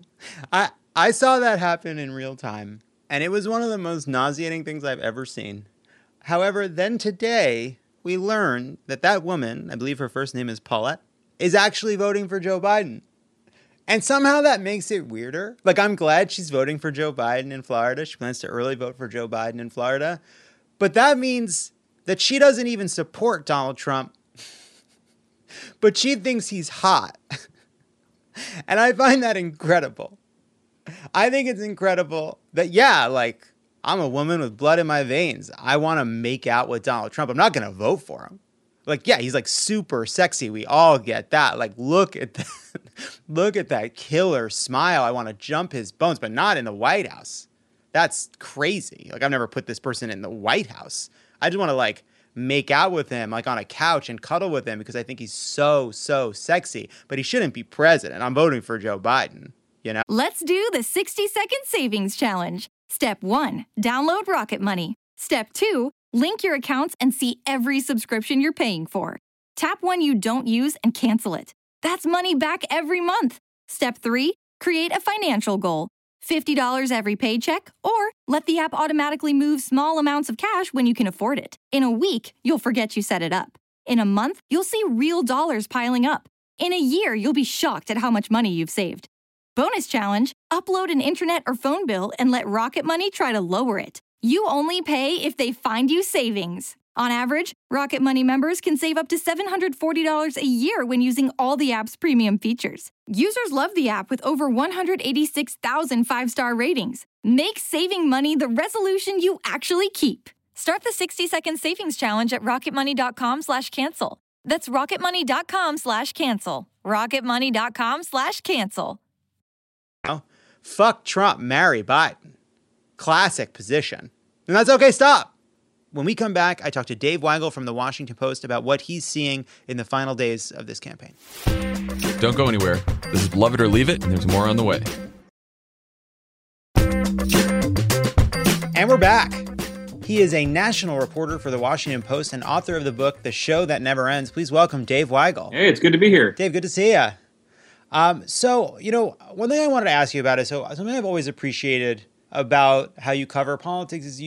I saw that happen in real time, and it was one of the most nauseating things I've ever seen. However, then today, we learned that woman, I believe her first name is Paulette, is actually voting for Joe Biden. And somehow that makes it weirder. I'm glad she's voting for Joe Biden in Florida. She plans to early vote for Joe Biden in Florida. But that means that she doesn't even support Donald Trump. but she thinks he's hot. And I find that incredible. I think it's incredible that, yeah, like, I'm a woman with blood in my veins. I want to make out with Donald Trump. I'm not going to vote for him. Like, yeah, he's like super sexy. We all get that. Like, look at that. Look at that killer smile. I want to jump his bones, but not in the White House. That's crazy. Like, I've never put this person in the White House. I just want to like make out with him, like on a couch and cuddle with him because I think he's so sexy, but he shouldn't be president. I'm voting for Joe Biden, you know? Let's do the 60-second savings challenge. Step 1, download Rocket Money. Step 2, link your accounts and see every subscription you're paying for. Tap one you don't use and cancel it. That's money back every month. Step 3, create a financial goal. $50 every paycheck, or let the app automatically move small amounts of cash when you can afford it. In a week, you'll forget you set it up. In a month, you'll see real dollars piling up. In a year, you'll be shocked at how much money you've saved. Bonus challenge, upload an internet or phone bill and let Rocket Money try to lower it. You only pay if they find you savings. On average, Rocket Money members can save up to $740 a year when using all the app's premium features. Users love the app with over 186,000 five-star ratings. Make saving money the resolution you actually keep. Start the 60-second savings challenge at rocketmoney.com/cancel. That's rocketmoney.com/cancel. rocketmoney.com/cancel. Fuck Trump, marry Biden. Classic position. And that's okay, stop. When we come back, I talk to Dave Weigel from The Washington Post about what he's seeing in the final days of this campaign. Don't go anywhere. This is Love It or Leave It, and there's more on the way. And we're back. He is a national reporter for The Washington Post and author of the book, The Show That Never Ends. Please welcome Dave Weigel. Hey, it's good to be here. Dave, good to see you. So, you know, one thing I wanted to ask you about is something I've always appreciated about how you cover politics is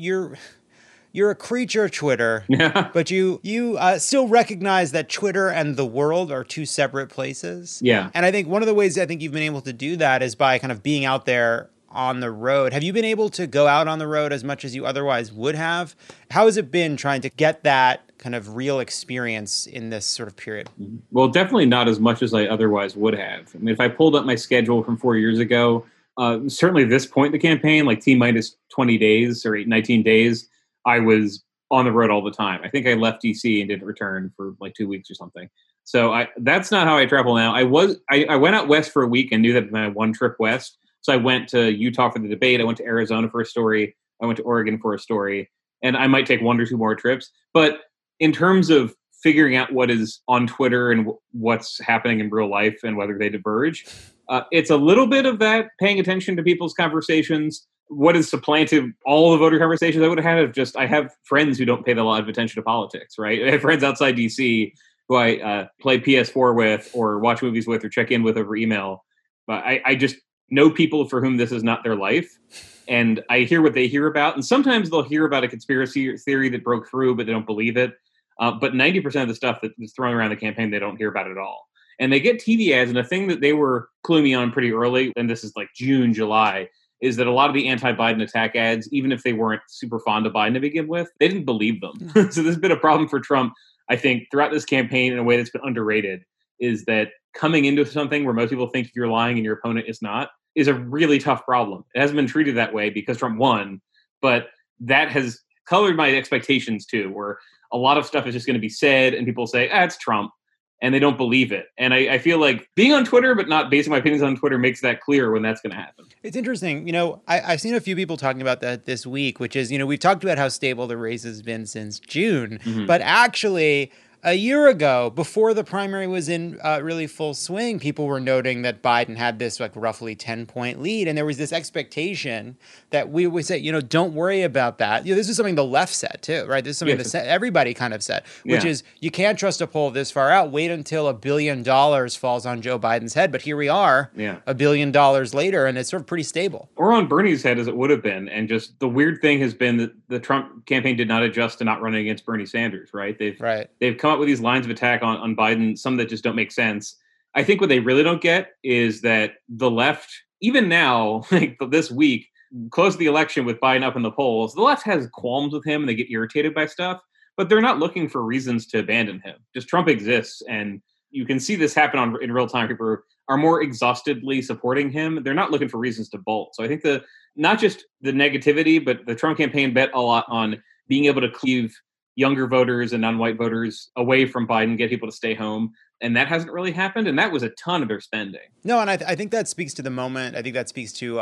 you're a creature of Twitter, but you still recognize that Twitter and the world are two separate places. Yeah. And I think one of the ways I think you've been able to do that is by kind of being out there on the road. Have you been able to go out on the road as much as you otherwise would have? How has it been trying to get that kind of real experience in this sort of period? Well, definitely not as much as I otherwise would have. I mean, if I pulled up my schedule from 4 years ago, certainly this point in the campaign, like T-minus 20 days or 19 days, I was on the road all the time. I think I left DC and didn't return for like 2 weeks or something. So that's not how I travel now. I went out west for a week and knew that my one trip west. So I went to Utah for the debate. I went to Arizona for a story. I went to Oregon for a story. And I might take 1 or 2 more trips. But in terms of figuring out what is on Twitter and what's happening in real life and whether they diverge, it's a little bit of that, paying attention to people's conversations. What has supplanted all the voter conversations I would have had I have friends who don't pay a lot of attention to politics, right? I have friends outside DC who I play PS4 with or watch movies with or check in with over email. But I just know people for whom this is not their life. And I hear what they hear about. And sometimes they'll hear about a conspiracy theory that broke through, but they don't believe it. But 90% of the stuff that's thrown around the campaign, they don't hear about at all. And they get TV ads. And the thing that they were cluing me on pretty early, and this is like June, July, is that a lot of the anti-Biden attack ads, even if they weren't super fond of Biden to begin with, they didn't believe them. So there's been a problem for Trump, I think, throughout this campaign in a way that's been underrated, is that coming into something where most people think you're lying and your opponent is not, is a really tough problem. It hasn't been treated that way because Trump won, but that has colored my expectations too, where a lot of stuff is just going to be said and people say, it's Trump, and they don't believe it. And I feel like being on Twitter but not basing my opinions on Twitter makes that clear when that's going to happen. It's interesting. You know, I've seen a few people talking about that this week, which is, you know, we've talked about how stable the race has been since June, but actually a year ago, before the primary was in really full swing, people were noting that Biden had this like roughly 10-point lead. And there was this expectation that we would say, you know, don't worry about that. You know, this is something the left said too, right? This is something that everybody kind of said, which is you can't trust a poll this far out. Wait until $1 billion falls on Joe Biden's head. But here we are, $1 billion later, and it's sort of pretty stable. Or on Bernie's head as it would have been. And just the weird thing has been that the Trump campaign did not adjust to not running against Bernie Sanders, right? They've come up with these lines of attack on Biden, some that just don't make sense. I think what they really don't get is that the left, even now, like this week, close to the election with Biden up in the polls, the left has qualms with him and they get irritated by stuff. but they're not looking for reasons to abandon him. Just Trump exists, and you can see this happen in real time. People are more exhaustedly supporting him. They're not looking for reasons to bolt. So I think not just the negativity, but the Trump campaign bet a lot on being able to cleave younger voters and non-white voters away from Biden, get people to stay home. And that hasn't really happened. And that was a ton of their spending. No, and I think that speaks to the moment. I think that speaks to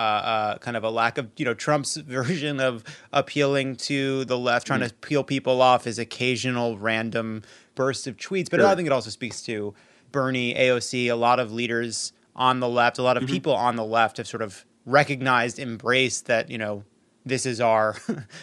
kind of a lack of, Trump's version of appealing to the left, trying to peel people off his occasional random bursts of tweets. But I think it also speaks to Bernie, AOC, a lot of leaders on the left, a lot of people on the left have sort of recognized, embraced that, this is our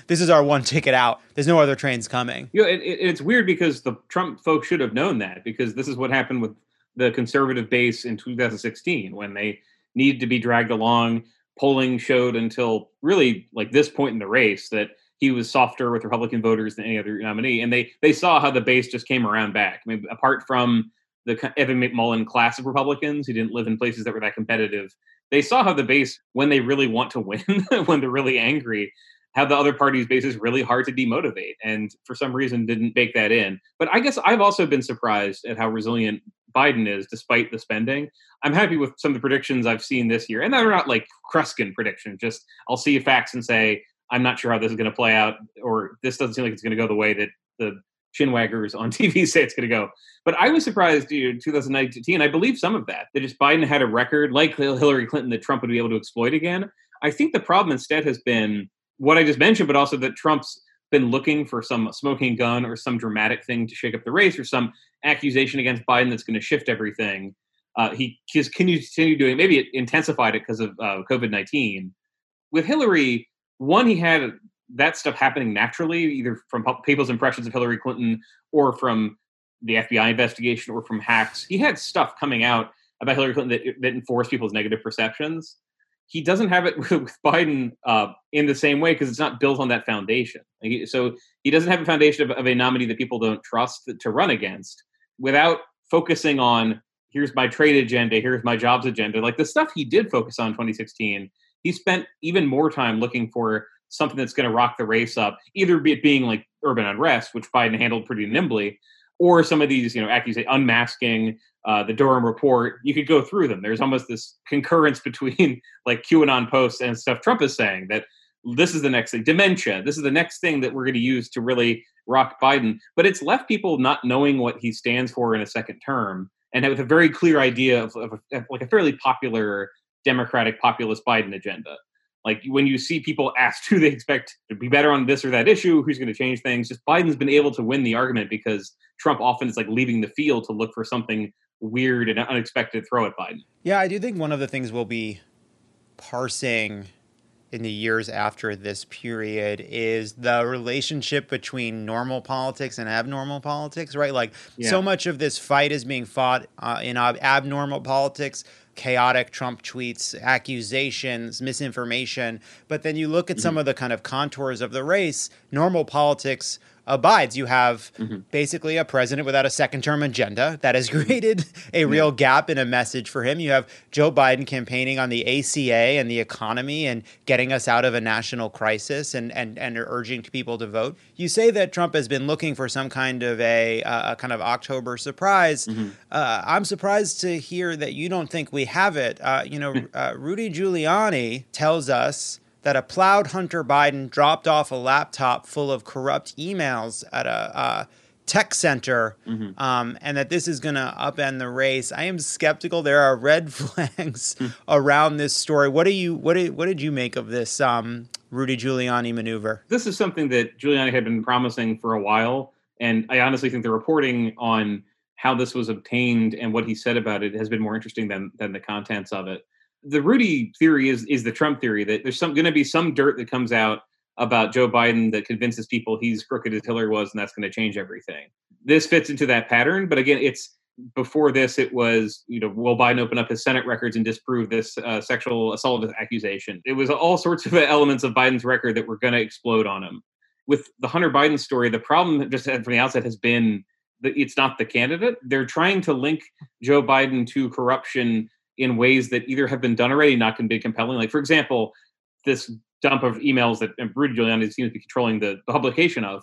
one ticket out. There's no other trains coming. It's weird because the Trump folks should have known that, because this is what happened with the conservative base in 2016 when they needed to be dragged along. Polling showed until really like this point in the race that he was softer with Republican voters than any other nominee. And they saw how the base just came around back. I mean, apart from the Evan McMullin class of Republicans who didn't live in places that were that competitive, they saw how the base, when they really want to win, when they're really angry, how the other party's base is really hard to demotivate. And for some reason didn't bake that in. But I guess I've also been surprised at how resilient Biden is despite the spending. I'm happy with some of the predictions I've seen this year. And they're not like Kreskin predictions. Just I'll see facts and say, I'm not sure how this is going to play out, or this doesn't seem like it's going to go the way that the chinwaggers on TV say it's going to go. But I was surprised in 2019. I believe some of that just Biden had a record like Hillary Clinton that Trump would be able to exploit again. I think the problem instead has been what I just mentioned, but also that Trump's been looking for some smoking gun or some dramatic thing to shake up the race or some accusation against Biden that's going to shift everything. He just continue doing, maybe it intensified it because of COVID-19. With Hillary, one, he had that stuff happening naturally, either from people's impressions of Hillary Clinton or from the FBI investigation or from hacks. He had stuff coming out about Hillary Clinton that enforced people's negative perceptions. He doesn't have it with Biden in the same way because it's not built on that foundation. So he doesn't have a foundation of a nominee that people don't trust to run against without focusing on, here's my trade agenda, here's my jobs agenda. Like the stuff he did focus on in 2016, he spent even more time looking for something that's going to rock the race up, either it being like urban unrest, which Biden handled pretty nimbly, or some of these, accusations, unmasking, the Durham report. You could go through them. There's almost this concurrence between like QAnon posts and stuff Trump is saying that this is the next thing, dementia. This is the next thing that we're going to use to really rock Biden. But it's left people not knowing what he stands for in a second term and with a very clear idea of like a fairly popular Democratic populist Biden agenda. Like when you see people asked who they expect to be better on this or that issue, who's going to change things, just Biden's been able to win the argument because Trump often is like leaving the field to look for something weird and unexpected to throw at Biden. Yeah, I do think one of the things we'll be parsing in the years after this period is the relationship between normal politics and abnormal politics, right? Like so much of this fight is being fought in abnormal politics, chaotic Trump tweets, accusations, misinformation. But then you look at some of the kind of contours of the race, normal politics abides. You have basically a president without a second-term agenda that has created a real gap in a message for him. You have Joe Biden campaigning on the ACA and the economy and getting us out of a national crisis and urging people to vote. You say that Trump has been looking for some kind of a kind of October surprise. I'm surprised to hear that you don't think we have it. Rudy Giuliani tells us that a plowed Hunter Biden dropped off a laptop full of corrupt emails at a tech center, and that this is going to upend the race. I am skeptical. There are red flags around this story. What did you make of this Rudy Giuliani maneuver? This is something that Giuliani had been promising for a while, and I honestly think the reporting on how this was obtained and what he said about it has been more interesting than the contents of it. The Rudy theory is the Trump theory that there's going to be some dirt that comes out about Joe Biden that convinces people he's crooked as Hillary was, and that's going to change everything. This fits into that pattern, but again, before this, it was, will Biden open up his Senate records and disprove this sexual assault accusation? It was all sorts of elements of Biden's record that were going to explode on him. With the Hunter Biden story, the problem just from the outset has been that it's not the candidate. They're trying to link Joe Biden to corruption in ways that either have been done already, not can be compelling. Like, for example, this dump of emails that Rudy Giuliani seems to be controlling the publication of.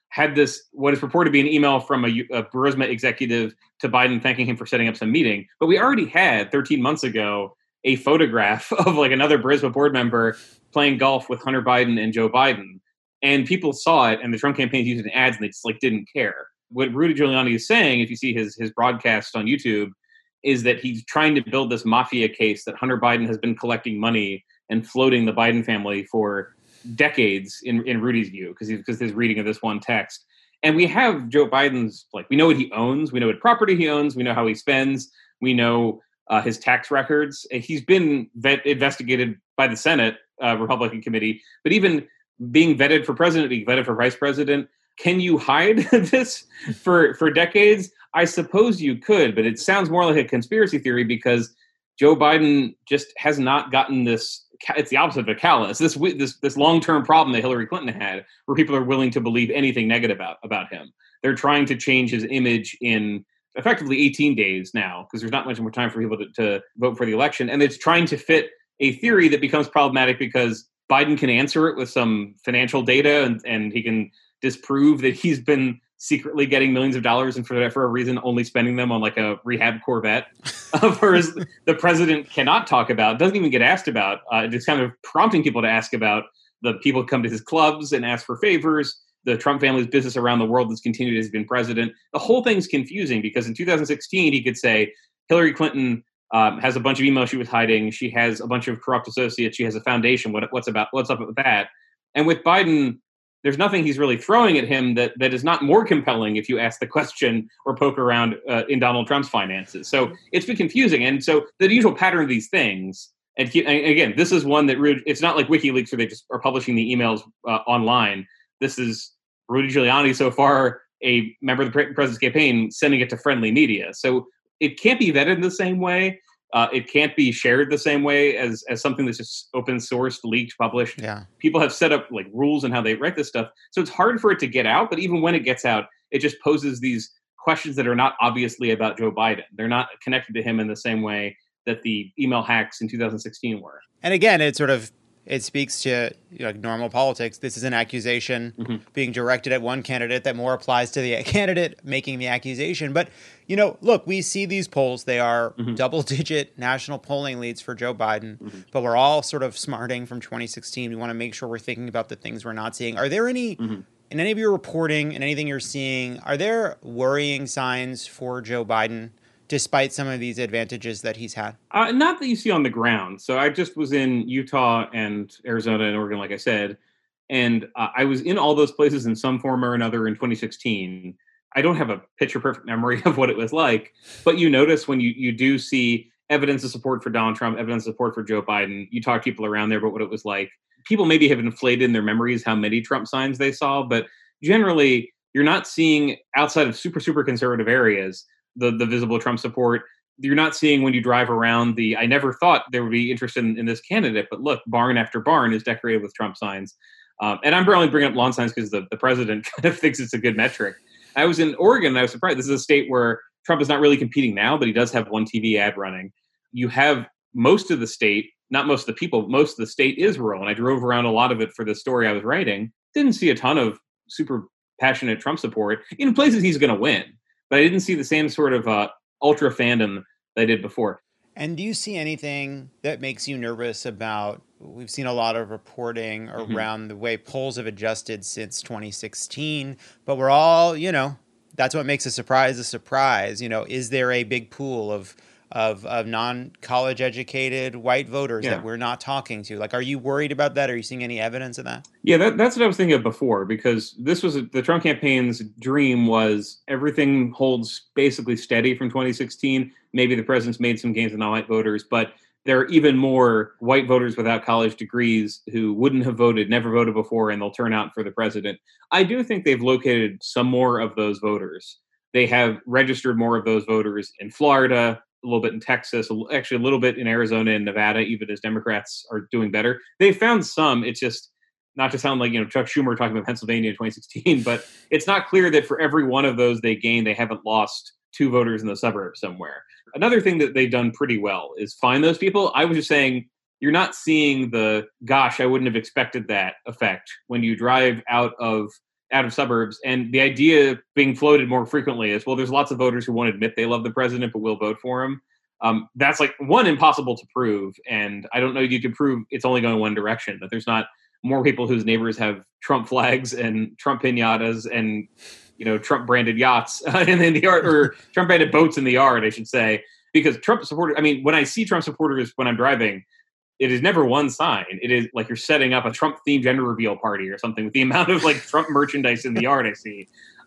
had this, what is purported to be an email from a Burisma executive to Biden thanking him for setting up some meeting. But we already had 13 months ago a photograph of like another Burisma board member playing golf with Hunter Biden and Joe Biden. And people saw it, and the Trump campaign's used in ads, and they just like didn't care. What Rudy Giuliani is saying, if you see his broadcast on YouTube, is that he's trying to build this mafia case that Hunter Biden has been collecting money and floating the Biden family for decades in Rudy's view, because his reading of this one text. And we have Joe Biden's, like, we know what he owns, we know what property he owns, we know how he spends, we know his tax records. He's been investigated by the Senate Republican committee, but even being vetted for president, being vetted for vice president, can you hide this for decades? I suppose you could, but it sounds more like a conspiracy theory because Joe Biden just has not gotten this. It's the opposite of a callous. This long-term problem that Hillary Clinton had, where people are willing to believe anything negative about him. They're trying to change his image in effectively 18 days now, because there's not much more time for people to vote for the election. And it's trying to fit a theory that becomes problematic because Biden can answer it with some financial data, and he can disprove that he's been secretly getting millions of dollars and for a reason only spending them on like a rehab Corvette. Whereas the president cannot talk about, doesn't even get asked about, just kind of prompting people to ask about the people who come to his clubs and ask for favors, the Trump family's business around the world that's continued as he's been president. The whole thing's confusing because in 2016, he could say Hillary Clinton has a bunch of emails she was hiding. She has a bunch of corrupt associates. She has a foundation. What's up with that? And with Biden, there's nothing he's really throwing at him that is not more compelling if you ask the question or poke around in Donald Trump's finances. So it's been confusing. And so the usual pattern of these things, and again, this is one that it's not like WikiLeaks where they just are publishing the emails online. This is Rudy Giuliani, so far a member of the president's campaign, sending it to friendly media. So it can't be vetted in the same way. It can't be shared the same way as something that's just open sourced, leaked, published. Yeah. People have set up like rules on how they write this stuff. So it's hard for it to get out. But even when it gets out, it just poses these questions that are not obviously about Joe Biden. They're not connected to him in the same way that the email hacks in 2016 were. And again, it speaks to normal politics. This is an accusation being directed at one candidate that more applies to the candidate making the accusation. But, look, we see these polls. They are double-digit national polling leads for Joe Biden. But we're all sort of smarting from 2016. We want to make sure we're thinking about the things we're not seeing. Are there any, in any of your reporting and anything you're seeing, are there worrying signs for Joe Biden despite some of these advantages that he's had? Not that you see on the ground. So I just was in Utah and Arizona and Oregon, like I said, and I was in all those places in some form or another in 2016. I don't have a picture-perfect memory of what it was like, but you notice when you do see evidence of support for Donald Trump, evidence of support for Joe Biden, you talk to people around there about what it was like. People maybe have inflated in their memories how many Trump signs they saw, but generally you're not seeing, outside of super, super conservative areas, the visible Trump support. You're not seeing when you drive around I never thought they would be interested in this candidate, but look, barn after barn is decorated with Trump signs. And I'm only bringing up lawn signs because the president kind of thinks it's a good metric. I was in Oregon and I was surprised. This is a state where Trump is not really competing now, but he does have one TV ad running. You have most of the state, not most of the people, most of the state is rural. And I drove around a lot of it for the story I was writing. Didn't see a ton of super passionate Trump support in places he's going to win. But I didn't see the same sort of ultra fandom that I did before. And do you see anything that makes you nervous about, we've seen a lot of reporting around the way polls have adjusted since 2016, but we're all, that's what makes a surprise a surprise. Is there a big pool of non-college educated white voters that we're not talking to? Like, are you worried about that? Are you seeing any evidence of that? Yeah, that's what I was thinking of before, because this was the Trump campaign's dream was everything holds basically steady from 2016. Maybe the president's made some gains in non-white voters, but there are even more white voters without college degrees who wouldn't have voted, never voted before, and they'll turn out for the president. I do think they've located some more of those voters. They have registered more of those voters in Florida, a little bit in Texas, actually a little bit in Arizona and Nevada, even as Democrats are doing better. They found some. It's just not to sound like, Chuck Schumer talking about Pennsylvania in 2016, but it's not clear that for every one of those they gained, they haven't lost 2 voters in the suburbs somewhere. Another thing that they've done pretty well is find those people. I was just saying, you're not seeing the, gosh, I wouldn't have expected that effect when you drive out of out of suburbs. And the idea being floated more frequently is, well, there's lots of voters who won't admit they love the president, but will vote for him. That's like, one, impossible to prove. And I don't know you can prove it's only going one direction, that there's not more people whose neighbors have Trump flags and Trump piñatas and, Trump branded yachts in the yard, or Trump branded boats in the yard, I should say, because Trump supporters, when I see Trump supporters when I'm driving, it is never one sign. It is like you're setting up a Trump-themed gender reveal party or something with the amount of like Trump merchandise in the yard I see.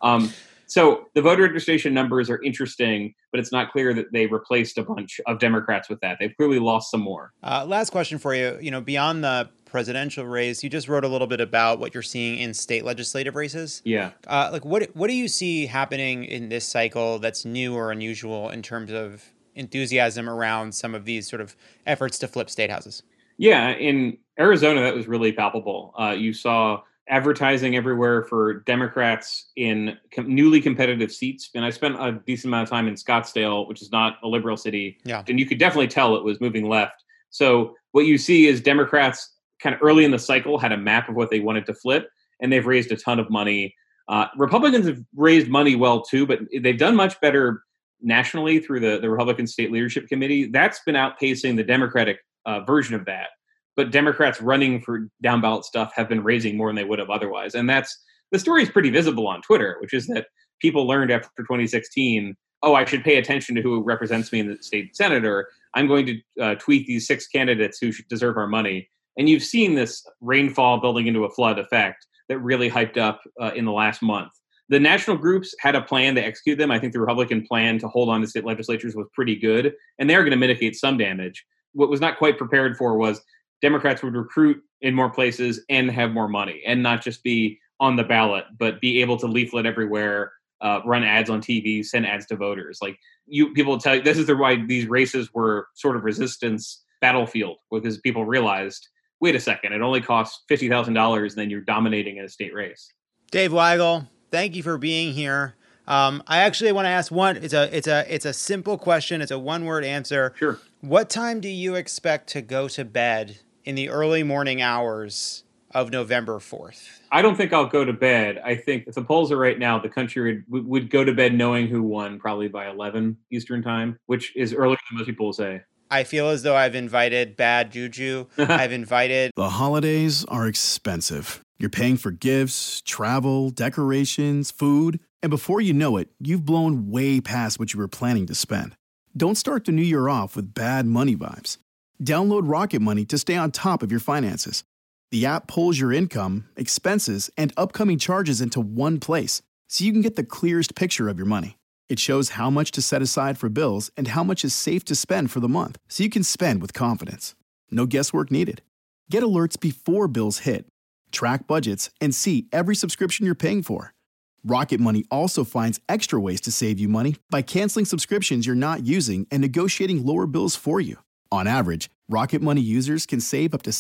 So the voter registration numbers are interesting, but it's not clear that they replaced a bunch of Democrats with that. They've clearly lost some more. Last question for you. Beyond the presidential race, you just wrote a little bit about what you're seeing in state legislative races. Yeah. What do you see happening in this cycle that's new or unusual in terms of enthusiasm around some of these sort of efforts to flip state houses? Yeah, in Arizona, that was really palpable. You saw advertising everywhere for Democrats in newly competitive seats. And I spent a decent amount of time in Scottsdale, which is not a liberal city. Yeah. And you could definitely tell it was moving left. So what you see is Democrats kind of early in the cycle had a map of what they wanted to flip, and they've raised a ton of money. Republicans have raised money well, too, but they've done much better nationally through the Republican State Leadership Committee. That's been outpacing the Democratic version of that. But Democrats running for down ballot stuff have been raising more than they would have otherwise. And the story is pretty visible on Twitter, which is that people learned after 2016, I should pay attention to who represents me in the state Senate, or I'm going to tweet these 6 candidates who should deserve our money. And you've seen this rainfall building into a flood effect that really hyped up in the last month. The national groups had a plan to execute them. I think the Republican plan to hold on to state legislatures was pretty good, and they're going to mitigate some damage. What was not quite prepared for was Democrats would recruit in more places and have more money, and not just be on the ballot, but be able to leaflet everywhere, run ads on TV, send ads to voters. Like people will tell you, this is why these races were sort of resistance battlefield, because people realized, wait a second, it only costs $50,000, and then you're dominating in a state race. Dave Weigel, thank you for being here. I actually want to ask one. It's a simple question. It's a one-word answer. Sure. What time do you expect to go to bed in the early morning hours of November 4th? I don't think I'll go to bed. I think if the polls are right now, the country would go to bed knowing who won, probably by 11 Eastern time, which is earlier than most people will say. I feel as though I've invited bad juju. I've invited... The holidays are expensive. You're paying for gifts, travel, decorations, food, and before you know it, you've blown way past what you were planning to spend. Don't start the new year off with bad money vibes. Download Rocket Money to stay on top of your finances. The app pulls your income, expenses, and upcoming charges into one place, so you can get the clearest picture of your money. It shows how much to set aside for bills and how much is safe to spend for the month, so you can spend with confidence. No guesswork needed. Get alerts before bills hit. Track budgets and see every subscription you're paying for. Rocket Money also finds extra ways to save you money by canceling subscriptions you're not using and negotiating lower bills for you. On average, Rocket Money users can save up to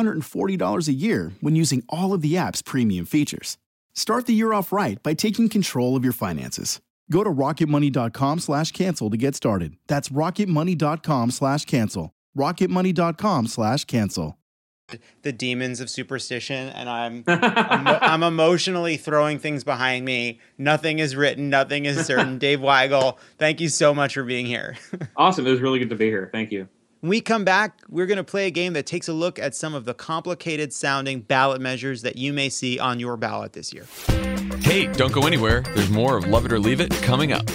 $740 a year when using all of the app's premium features. Start the year off right by taking control of your finances. Go to rocketmoney.com/cancel to get started. That's rocketmoney.com/cancel. rocketmoney.com/cancel. The demons of superstition, and I'm emotionally throwing things behind me. Nothing is written, nothing is certain. Dave Weigel, thank you so much for being here. Awesome. It was really good to be here. Thank you. When we come back, we're going to play a game that takes a look at some of the complicated sounding ballot measures that you may see on your ballot this year. Hey, don't go anywhere. There's more of Love It or Leave It coming up.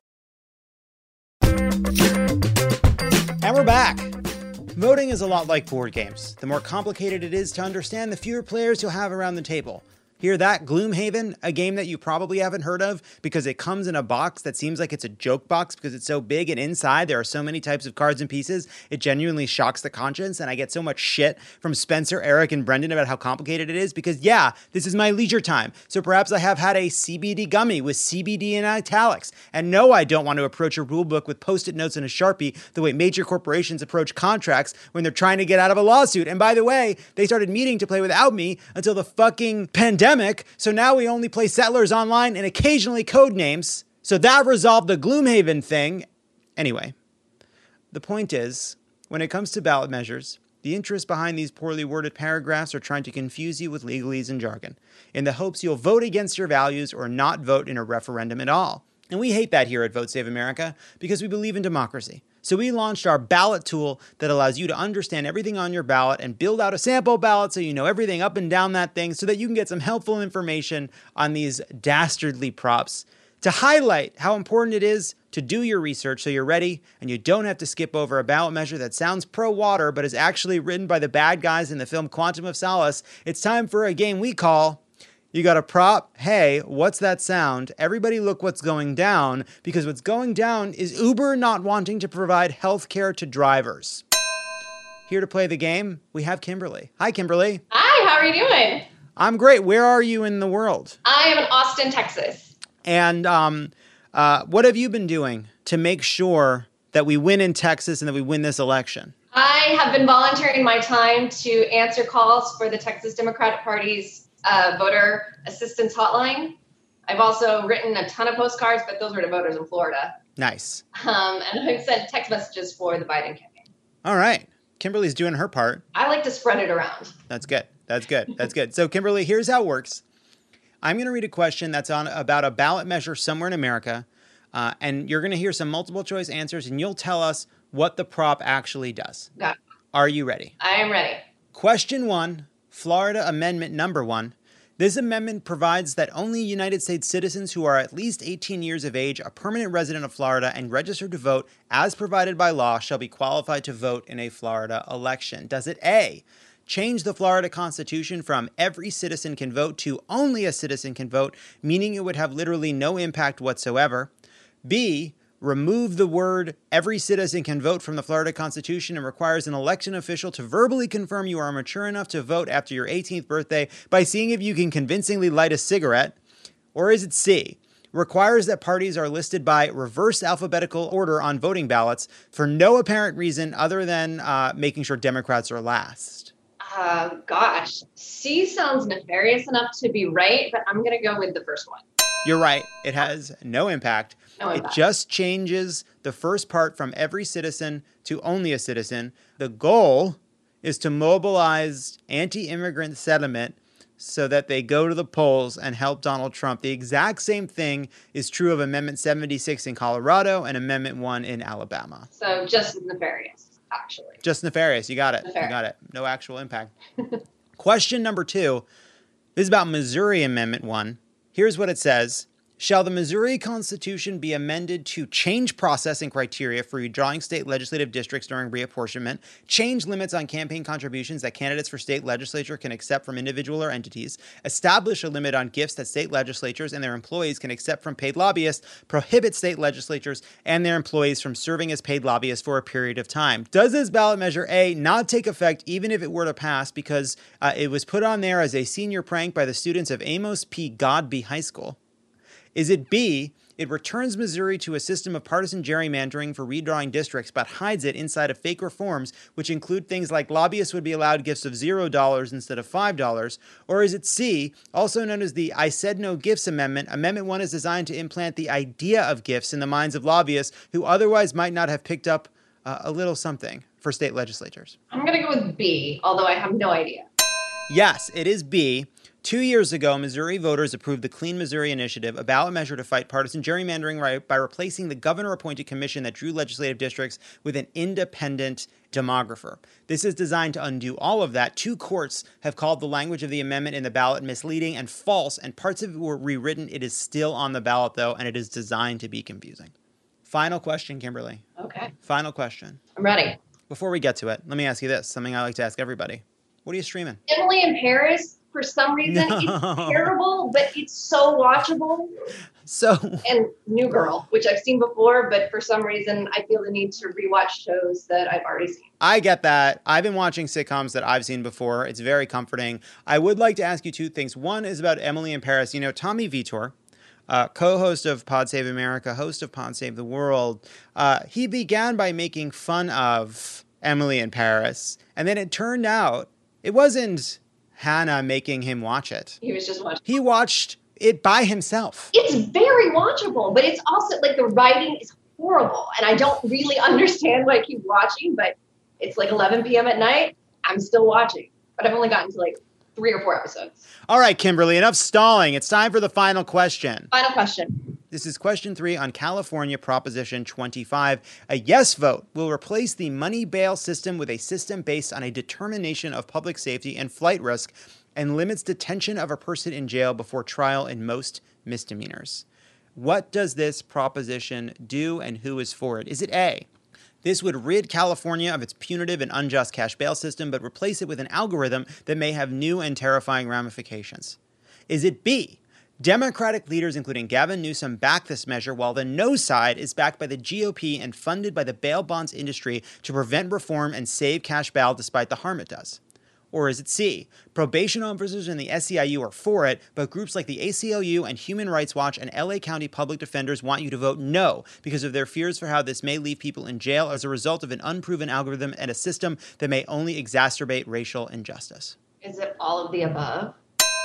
And we're back. Voting is a lot like board games. The more complicated it is to understand, the fewer players you'll have around the table. Hear that? Gloomhaven, a game that you probably haven't heard of because it comes in a box that seems like it's a joke box because it's so big, and inside there are so many types of cards and pieces. It genuinely shocks the conscience, and I get so much shit from Spencer, Eric, and Brendan about how complicated it is because, yeah, this is my leisure time. So perhaps I have had a CBD gummy with CBD in italics. And no, I don't want to approach a rule book with Post-it notes and a Sharpie the way major corporations approach contracts when they're trying to get out of a lawsuit. And by the way, they started meeting to play without me until the fucking pandemic. So now we only play Settlers Online and occasionally Codenames. So that resolved the Gloomhaven thing. Anyway, the point is, when it comes to ballot measures, The interests behind these poorly worded paragraphs are trying to confuse you with legalese and jargon, in the hopes you'll vote against your values or not vote in a referendum at all. And we hate that here at Vote Save America because we believe in democracy. So we launched our ballot tool that allows you to understand everything on your ballot and build out a sample ballot so you know everything up and down that thing so that you can get some helpful information on these dastardly props to highlight how important it is to do your research so you're ready and you don't have to skip over a ballot measure that sounds pro-water but is actually written by the bad guys in the film Quantum of Solace. It's time for a game we call You Got a Prop? Hey, what's that sound? Everybody look what's going down, because what's going down is Uber not wanting to provide health care to drivers. Here to play the game, we have Kimberly. Hi, Kimberly. Hi, how are you doing? I'm great. Where are you in the world? I am in Austin, Texas. And what have you been doing to make sure that we win in Texas and that we win this election? I have been volunteering my time to answer calls for the Texas Democratic Party's voter assistance hotline. I've also written a ton of postcards, but those were to voters in Florida. Nice. And I've sent text messages for the Biden campaign. All right. Kimberly's doing her part. I like to spread it around. That's good. That's good. That's good. So, Kimberly, here's how it works. I'm going to read a question that's on about a ballot measure somewhere in America, and you're going to hear some multiple choice answers, and you'll tell us what the prop actually does. Got it. Are you ready? I am ready. Question 1, Florida Amendment number 1. This amendment provides that only United States citizens who are at least 18 years of age, a permanent resident of Florida, and registered to vote as provided by law shall be qualified to vote in a Florida election. Does it A, change the Florida Constitution from every citizen can vote to only a citizen can vote, meaning it would have literally no impact whatsoever? B, remove the word every citizen can vote from the Florida Constitution and requires an election official to verbally confirm you are mature enough to vote after your 18th birthday by seeing if you can convincingly light a cigarette? Or is it C, requires that parties are listed by reverse alphabetical order on voting ballots for no apparent reason other than making sure Democrats are last? Gosh, C sounds nefarious enough to be right, but I'm going to go with the first one. You're right. It has no impact. It just changes the first part from every citizen to only a citizen. The goal is to mobilize anti-immigrant sentiment so that they go to the polls and help Donald Trump. The exact same thing is true of Amendment 76 in Colorado and Amendment 1 in Alabama. So just as nefarious, actually. Just nefarious. You got it. Nefarious. You got it. No actual impact. Question number 2. This is about Missouri Amendment 1. Here's what it says. Shall the Missouri Constitution be amended to change process and criteria for redrawing state legislative districts during reapportionment, change limits on campaign contributions that candidates for state legislature can accept from individual or entities, establish a limit on gifts that state legislatures and their employees can accept from paid lobbyists, prohibit state legislatures and their employees from serving as paid lobbyists for a period of time? Does this ballot measure A not take effect even if it were to pass because it was put on there as a senior prank by the students of Amos P. Godby High School? Is it B, it returns Missouri to a system of partisan gerrymandering for redrawing districts, but hides it inside of fake reforms, which include things like lobbyists would be allowed gifts of $0 instead of $5? Or is it C, also known as the I Said No Gifts Amendment? Amendment 1 is designed to implant the idea of gifts in the minds of lobbyists who otherwise might not have picked up a little something for state legislatures. I'm going to go with B, although I have no idea. Yes, it is B. 2 years ago, Missouri voters approved the Clean Missouri Initiative, a ballot measure to fight partisan gerrymandering by replacing the governor-appointed commission that drew legislative districts with an independent demographer. This is designed to undo all of that. 2 courts have called the language of the amendment in the ballot misleading and false, and parts of it were rewritten. It is still on the ballot, though, and it is designed to be confusing. Final question, Kimberly. Okay. Final question. I'm ready. Before we get to it, let me ask you this, something I like to ask everybody. What are you streaming? Emily in Paris, for some reason, it's terrible, but it's so watchable. And New Girl, which I've seen before, but for some reason, I feel the need to rewatch shows that I've already seen. I get that. I've been watching sitcoms that I've seen before. It's very comforting. I would like to ask you 2 things. One is about Emily in Paris. You know, Tommy Vitor, co-host of Pod Save America, host of Pod Save the World, he began by making fun of Emily in Paris. And then it turned out it wasn't Hannah making him watch it. He was just watching. He watched it by himself. It's very watchable, but it's also like the writing is horrible. And I don't really understand why I keep watching, but it's like 11 p.m. at night. I'm still watching, but I've only gotten to like 3 or 4 episodes. All right, Kimberly, enough stalling. It's time for the final question. Final question. This is question 3 on California Proposition 25. A yes vote will replace the money bail system with a system based on a determination of public safety and flight risk and limits detention of a person in jail before trial in most misdemeanors. What does this proposition do and who is for it? Is it A, this would rid California of its punitive and unjust cash bail system, but replace it with an algorithm that may have new and terrifying ramifications? Is it B, Democratic leaders, including Gavin Newsom, back this measure, while the no side is backed by the GOP and funded by the bail bonds industry to prevent reform and save cash bail despite the harm it does? Or is it C, probation officers and the SEIU are for it, but groups like the ACLU and Human Rights Watch and LA County public defenders want you to vote no because of their fears for how this may leave people in jail as a result of an unproven algorithm and a system that may only exacerbate racial injustice? Is it all of the above?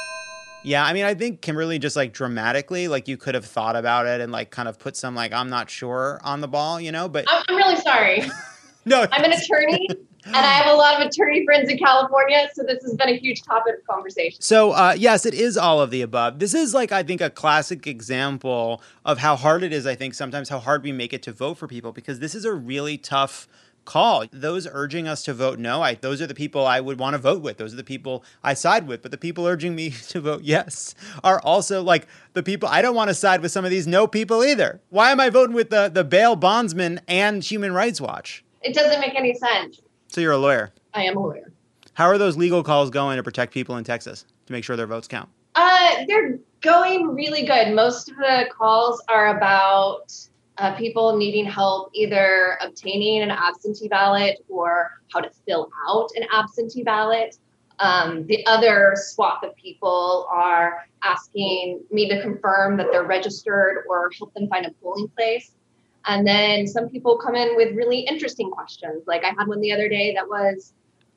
Yeah, I mean, I think Kimberly just like dramatically, like you could have thought about it and like kind of put some like, I'm not sure on the ball, you know, but I'm really sorry. No, I'm an attorney and I have a lot of attorney friends in California. So this has been a huge topic of conversation. So yes, it is all of the above. This is like, I think, a classic example of how hard it is. I think sometimes how hard we make it to vote for people, because this is a really tough call. Those urging us to vote no, those are the people I would want to vote with. Those are the people I side with. But the people urging me to vote yes are also like the people I don't want to side with. Some of these no people either. Why am I voting with the bail bondsman and Human Rights Watch? It doesn't make any sense. So you're a lawyer. I am a lawyer. How are those legal calls going to protect people in Texas to make sure their votes count? They're going really good. Most of the calls are about people needing help either obtaining an absentee ballot or how to fill out an absentee ballot. The other swath of people are asking me to confirm that they're registered or help them find a polling place. And then some people come in with really interesting questions. Like I had one the other day that was,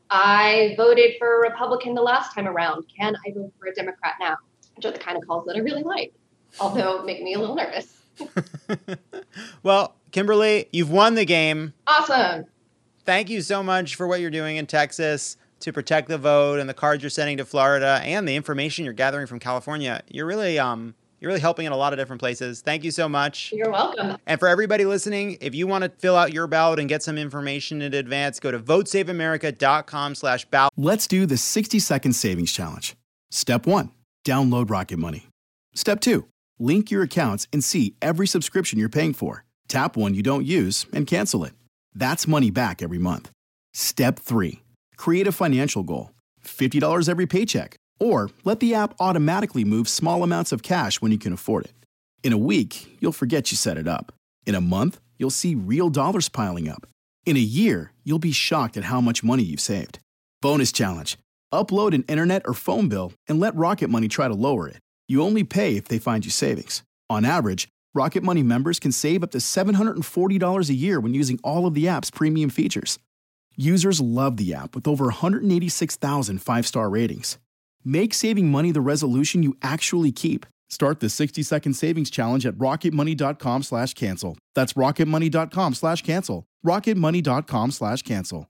I voted for a Republican the last time around. Can I vote for a Democrat now? Which are the kind of calls that I really like, although make me a little nervous. Well, Kimberly, you've won the game. Awesome. Thank you so much for what you're doing in Texas to protect the vote and the cards you're sending to Florida and the information you're gathering from California. You're really helping in a lot of different places. Thank you so much. You're welcome. And for everybody listening, if you want to fill out your ballot and get some information in advance, go to votesaveamerica.com/ballot. Let's do the 60-second savings challenge. Step 1, download Rocket Money. Step 2, link your accounts and see every subscription you're paying for. Tap one you don't use and cancel it. That's money back every month. Step 3, create a financial goal. $50 every paycheck. Or let the app automatically move small amounts of cash when you can afford it. In a week, you'll forget you set it up. In a month, you'll see real dollars piling up. In a year, you'll be shocked at how much money you've saved. Bonus challenge. Upload an internet or phone bill and let Rocket Money try to lower it. You only pay if they find you savings. On average, Rocket Money members can save up to $740 a year when using all of the app's premium features. Users love the app with over 186,000 five-star ratings. Make saving money the resolution you actually keep. Start the 60-second savings challenge at rocketmoney.com/cancel. That's rocketmoney.com/cancel. rocketmoney.com/cancel.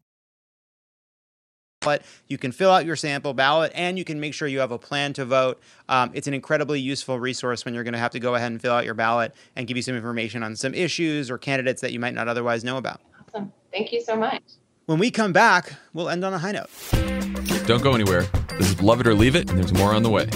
But you can fill out your sample ballot and you can make sure you have a plan to vote. It's an incredibly useful resource when you're going to have to go ahead and fill out your ballot and give you some information on some issues or candidates that you might not otherwise know about. Awesome. Thank you so much. When we come back, we'll end on a high note. Don't go anywhere. This is Love It or Leave It, and there's more on the way.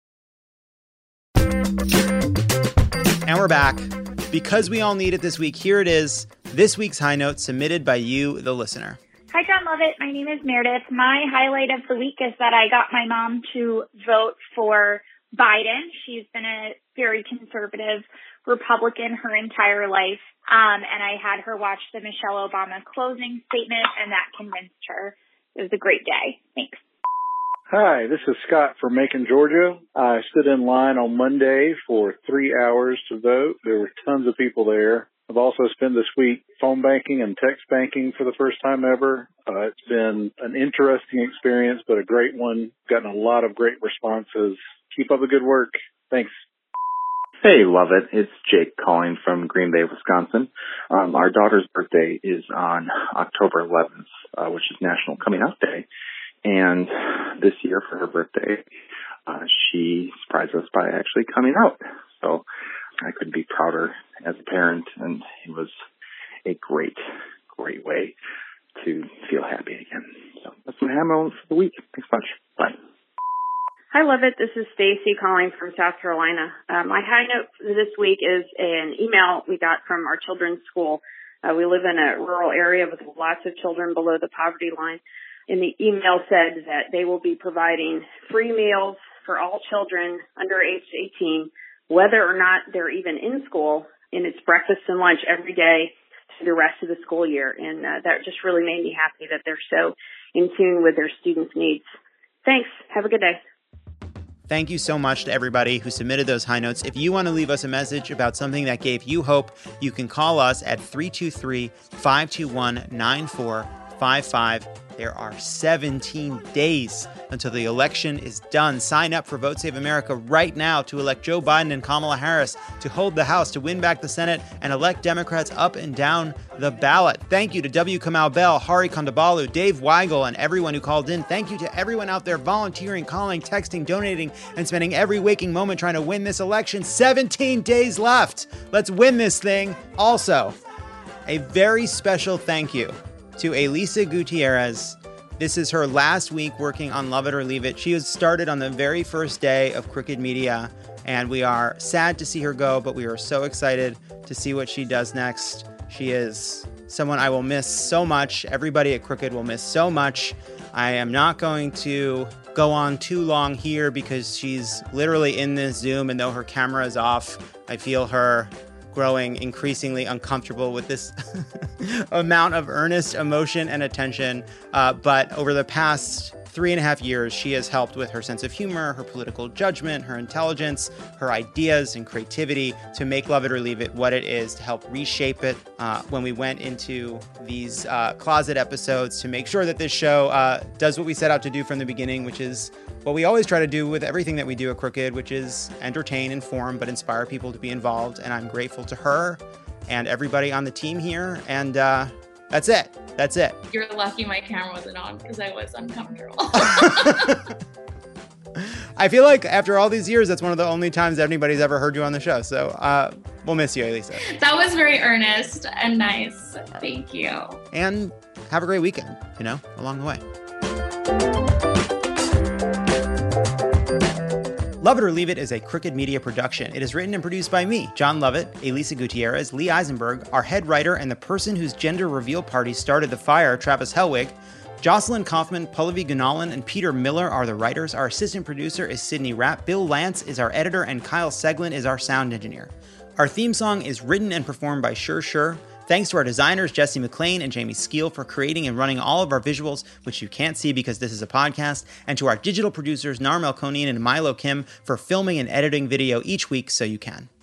And we're back. Because we all need it this week, here it is, this week's high note submitted by you, the listener. Hi, John Lovett. My name is Meredith. My highlight of the week is that I got my mom to vote for Biden. She's been a very conservative Republican her entire life. And I had her watch the Michelle Obama closing statement, and that convinced her. It was a great day. Thanks. Hi, this is Scott from Macon, Georgia. I stood in line on Monday for 3 hours to vote. There were tons of people there. I've also spent this week phone banking and text banking for the first time ever. It's been an interesting experience, but a great one. Gotten a lot of great responses. Keep up the good work. Thanks. Hey, love it. It's Jake calling from Green Bay, Wisconsin. Our daughter's birthday is on October 11th, which is National Coming Out Day. And this year for her birthday, she surprised us by actually coming out. So I couldn't be prouder as a parent, and it was a great way to feel happy again. So that's my hammer for the week. Thanks much. Bye. Hi, Love It. This is Stacy calling from South Carolina. My high note for this week is an email we got from our children's school. We live in a rural area with lots of children below the poverty line. And the email said that they will be providing free meals for all children under age 18, whether or not they're even in school, and it's breakfast and lunch every day to the rest of the school year. And that just really made me happy that they're so in tune with their students' needs. Thanks. Have a good day. Thank you so much to everybody who submitted those high notes. If you want to leave us a message about something that gave you hope, you can call us at 323-521-9455. There are 17 days until the election is done. Sign up for Vote Save America right now to elect Joe Biden and Kamala Harris to hold the House, to win back the Senate, and elect Democrats up and down the ballot. Thank you to W. Kamau Bell, Hari Kondabalu, Dave Weigel, and everyone who called in. Thank you to everyone out there volunteering, calling, texting, donating, and spending every waking moment trying to win this election. 17 days left. Let's win this thing. Also, a very special thank you to Elisa Gutierrez. This is her last week working on Love It or Leave It. She was started on the very first day of Crooked Media, and we are sad to see her go, but we are so excited to see what she does next. She is someone I will miss so much. Everybody at Crooked will miss so much. I am not going to go on too long here because she's literally in this Zoom, and though her camera is off, I feel her growing increasingly uncomfortable with this amount of earnest emotion and attention. But over the past 3.5 years, she has helped with her sense of humor, her political judgment, her intelligence, her ideas and creativity to make Love It or Leave It what it is, to help reshape it when we went into these closet episodes, to make sure that this show does what we set out to do from the beginning, which is what we always try to do with everything that we do at Crooked, which is entertain, inform, but inspire people to be involved. And I'm grateful to her and everybody on the team here. And that's it. That's it. You're lucky my camera wasn't on because I was uncomfortable. I feel like after all these years, that's one of the only times anybody's ever heard you on the show. So we'll miss you, Elisa. That was very earnest and nice. Thank you. And have a great weekend, along the way. Love It or Leave It is a Crooked Media production. It is written and produced by me, John Lovett, Elisa Gutierrez, Lee Eisenberg, our head writer, and the person whose gender reveal party started the fire, Travis Helwig. Jocelyn Kaufman, Pallavi Gunalan, and Peter Miller are the writers. Our assistant producer is Sydney Rapp. Bill Lance is our editor, and Kyle Seglin is our sound engineer. Our theme song is written and performed by Sure. Thanks to our designers, Jesse McLean and Jamie Skeel, for creating and running all of our visuals, which you can't see because this is a podcast, and to our digital producers, Nar Melkonian and Milo Kim, for filming and editing video each week so you can.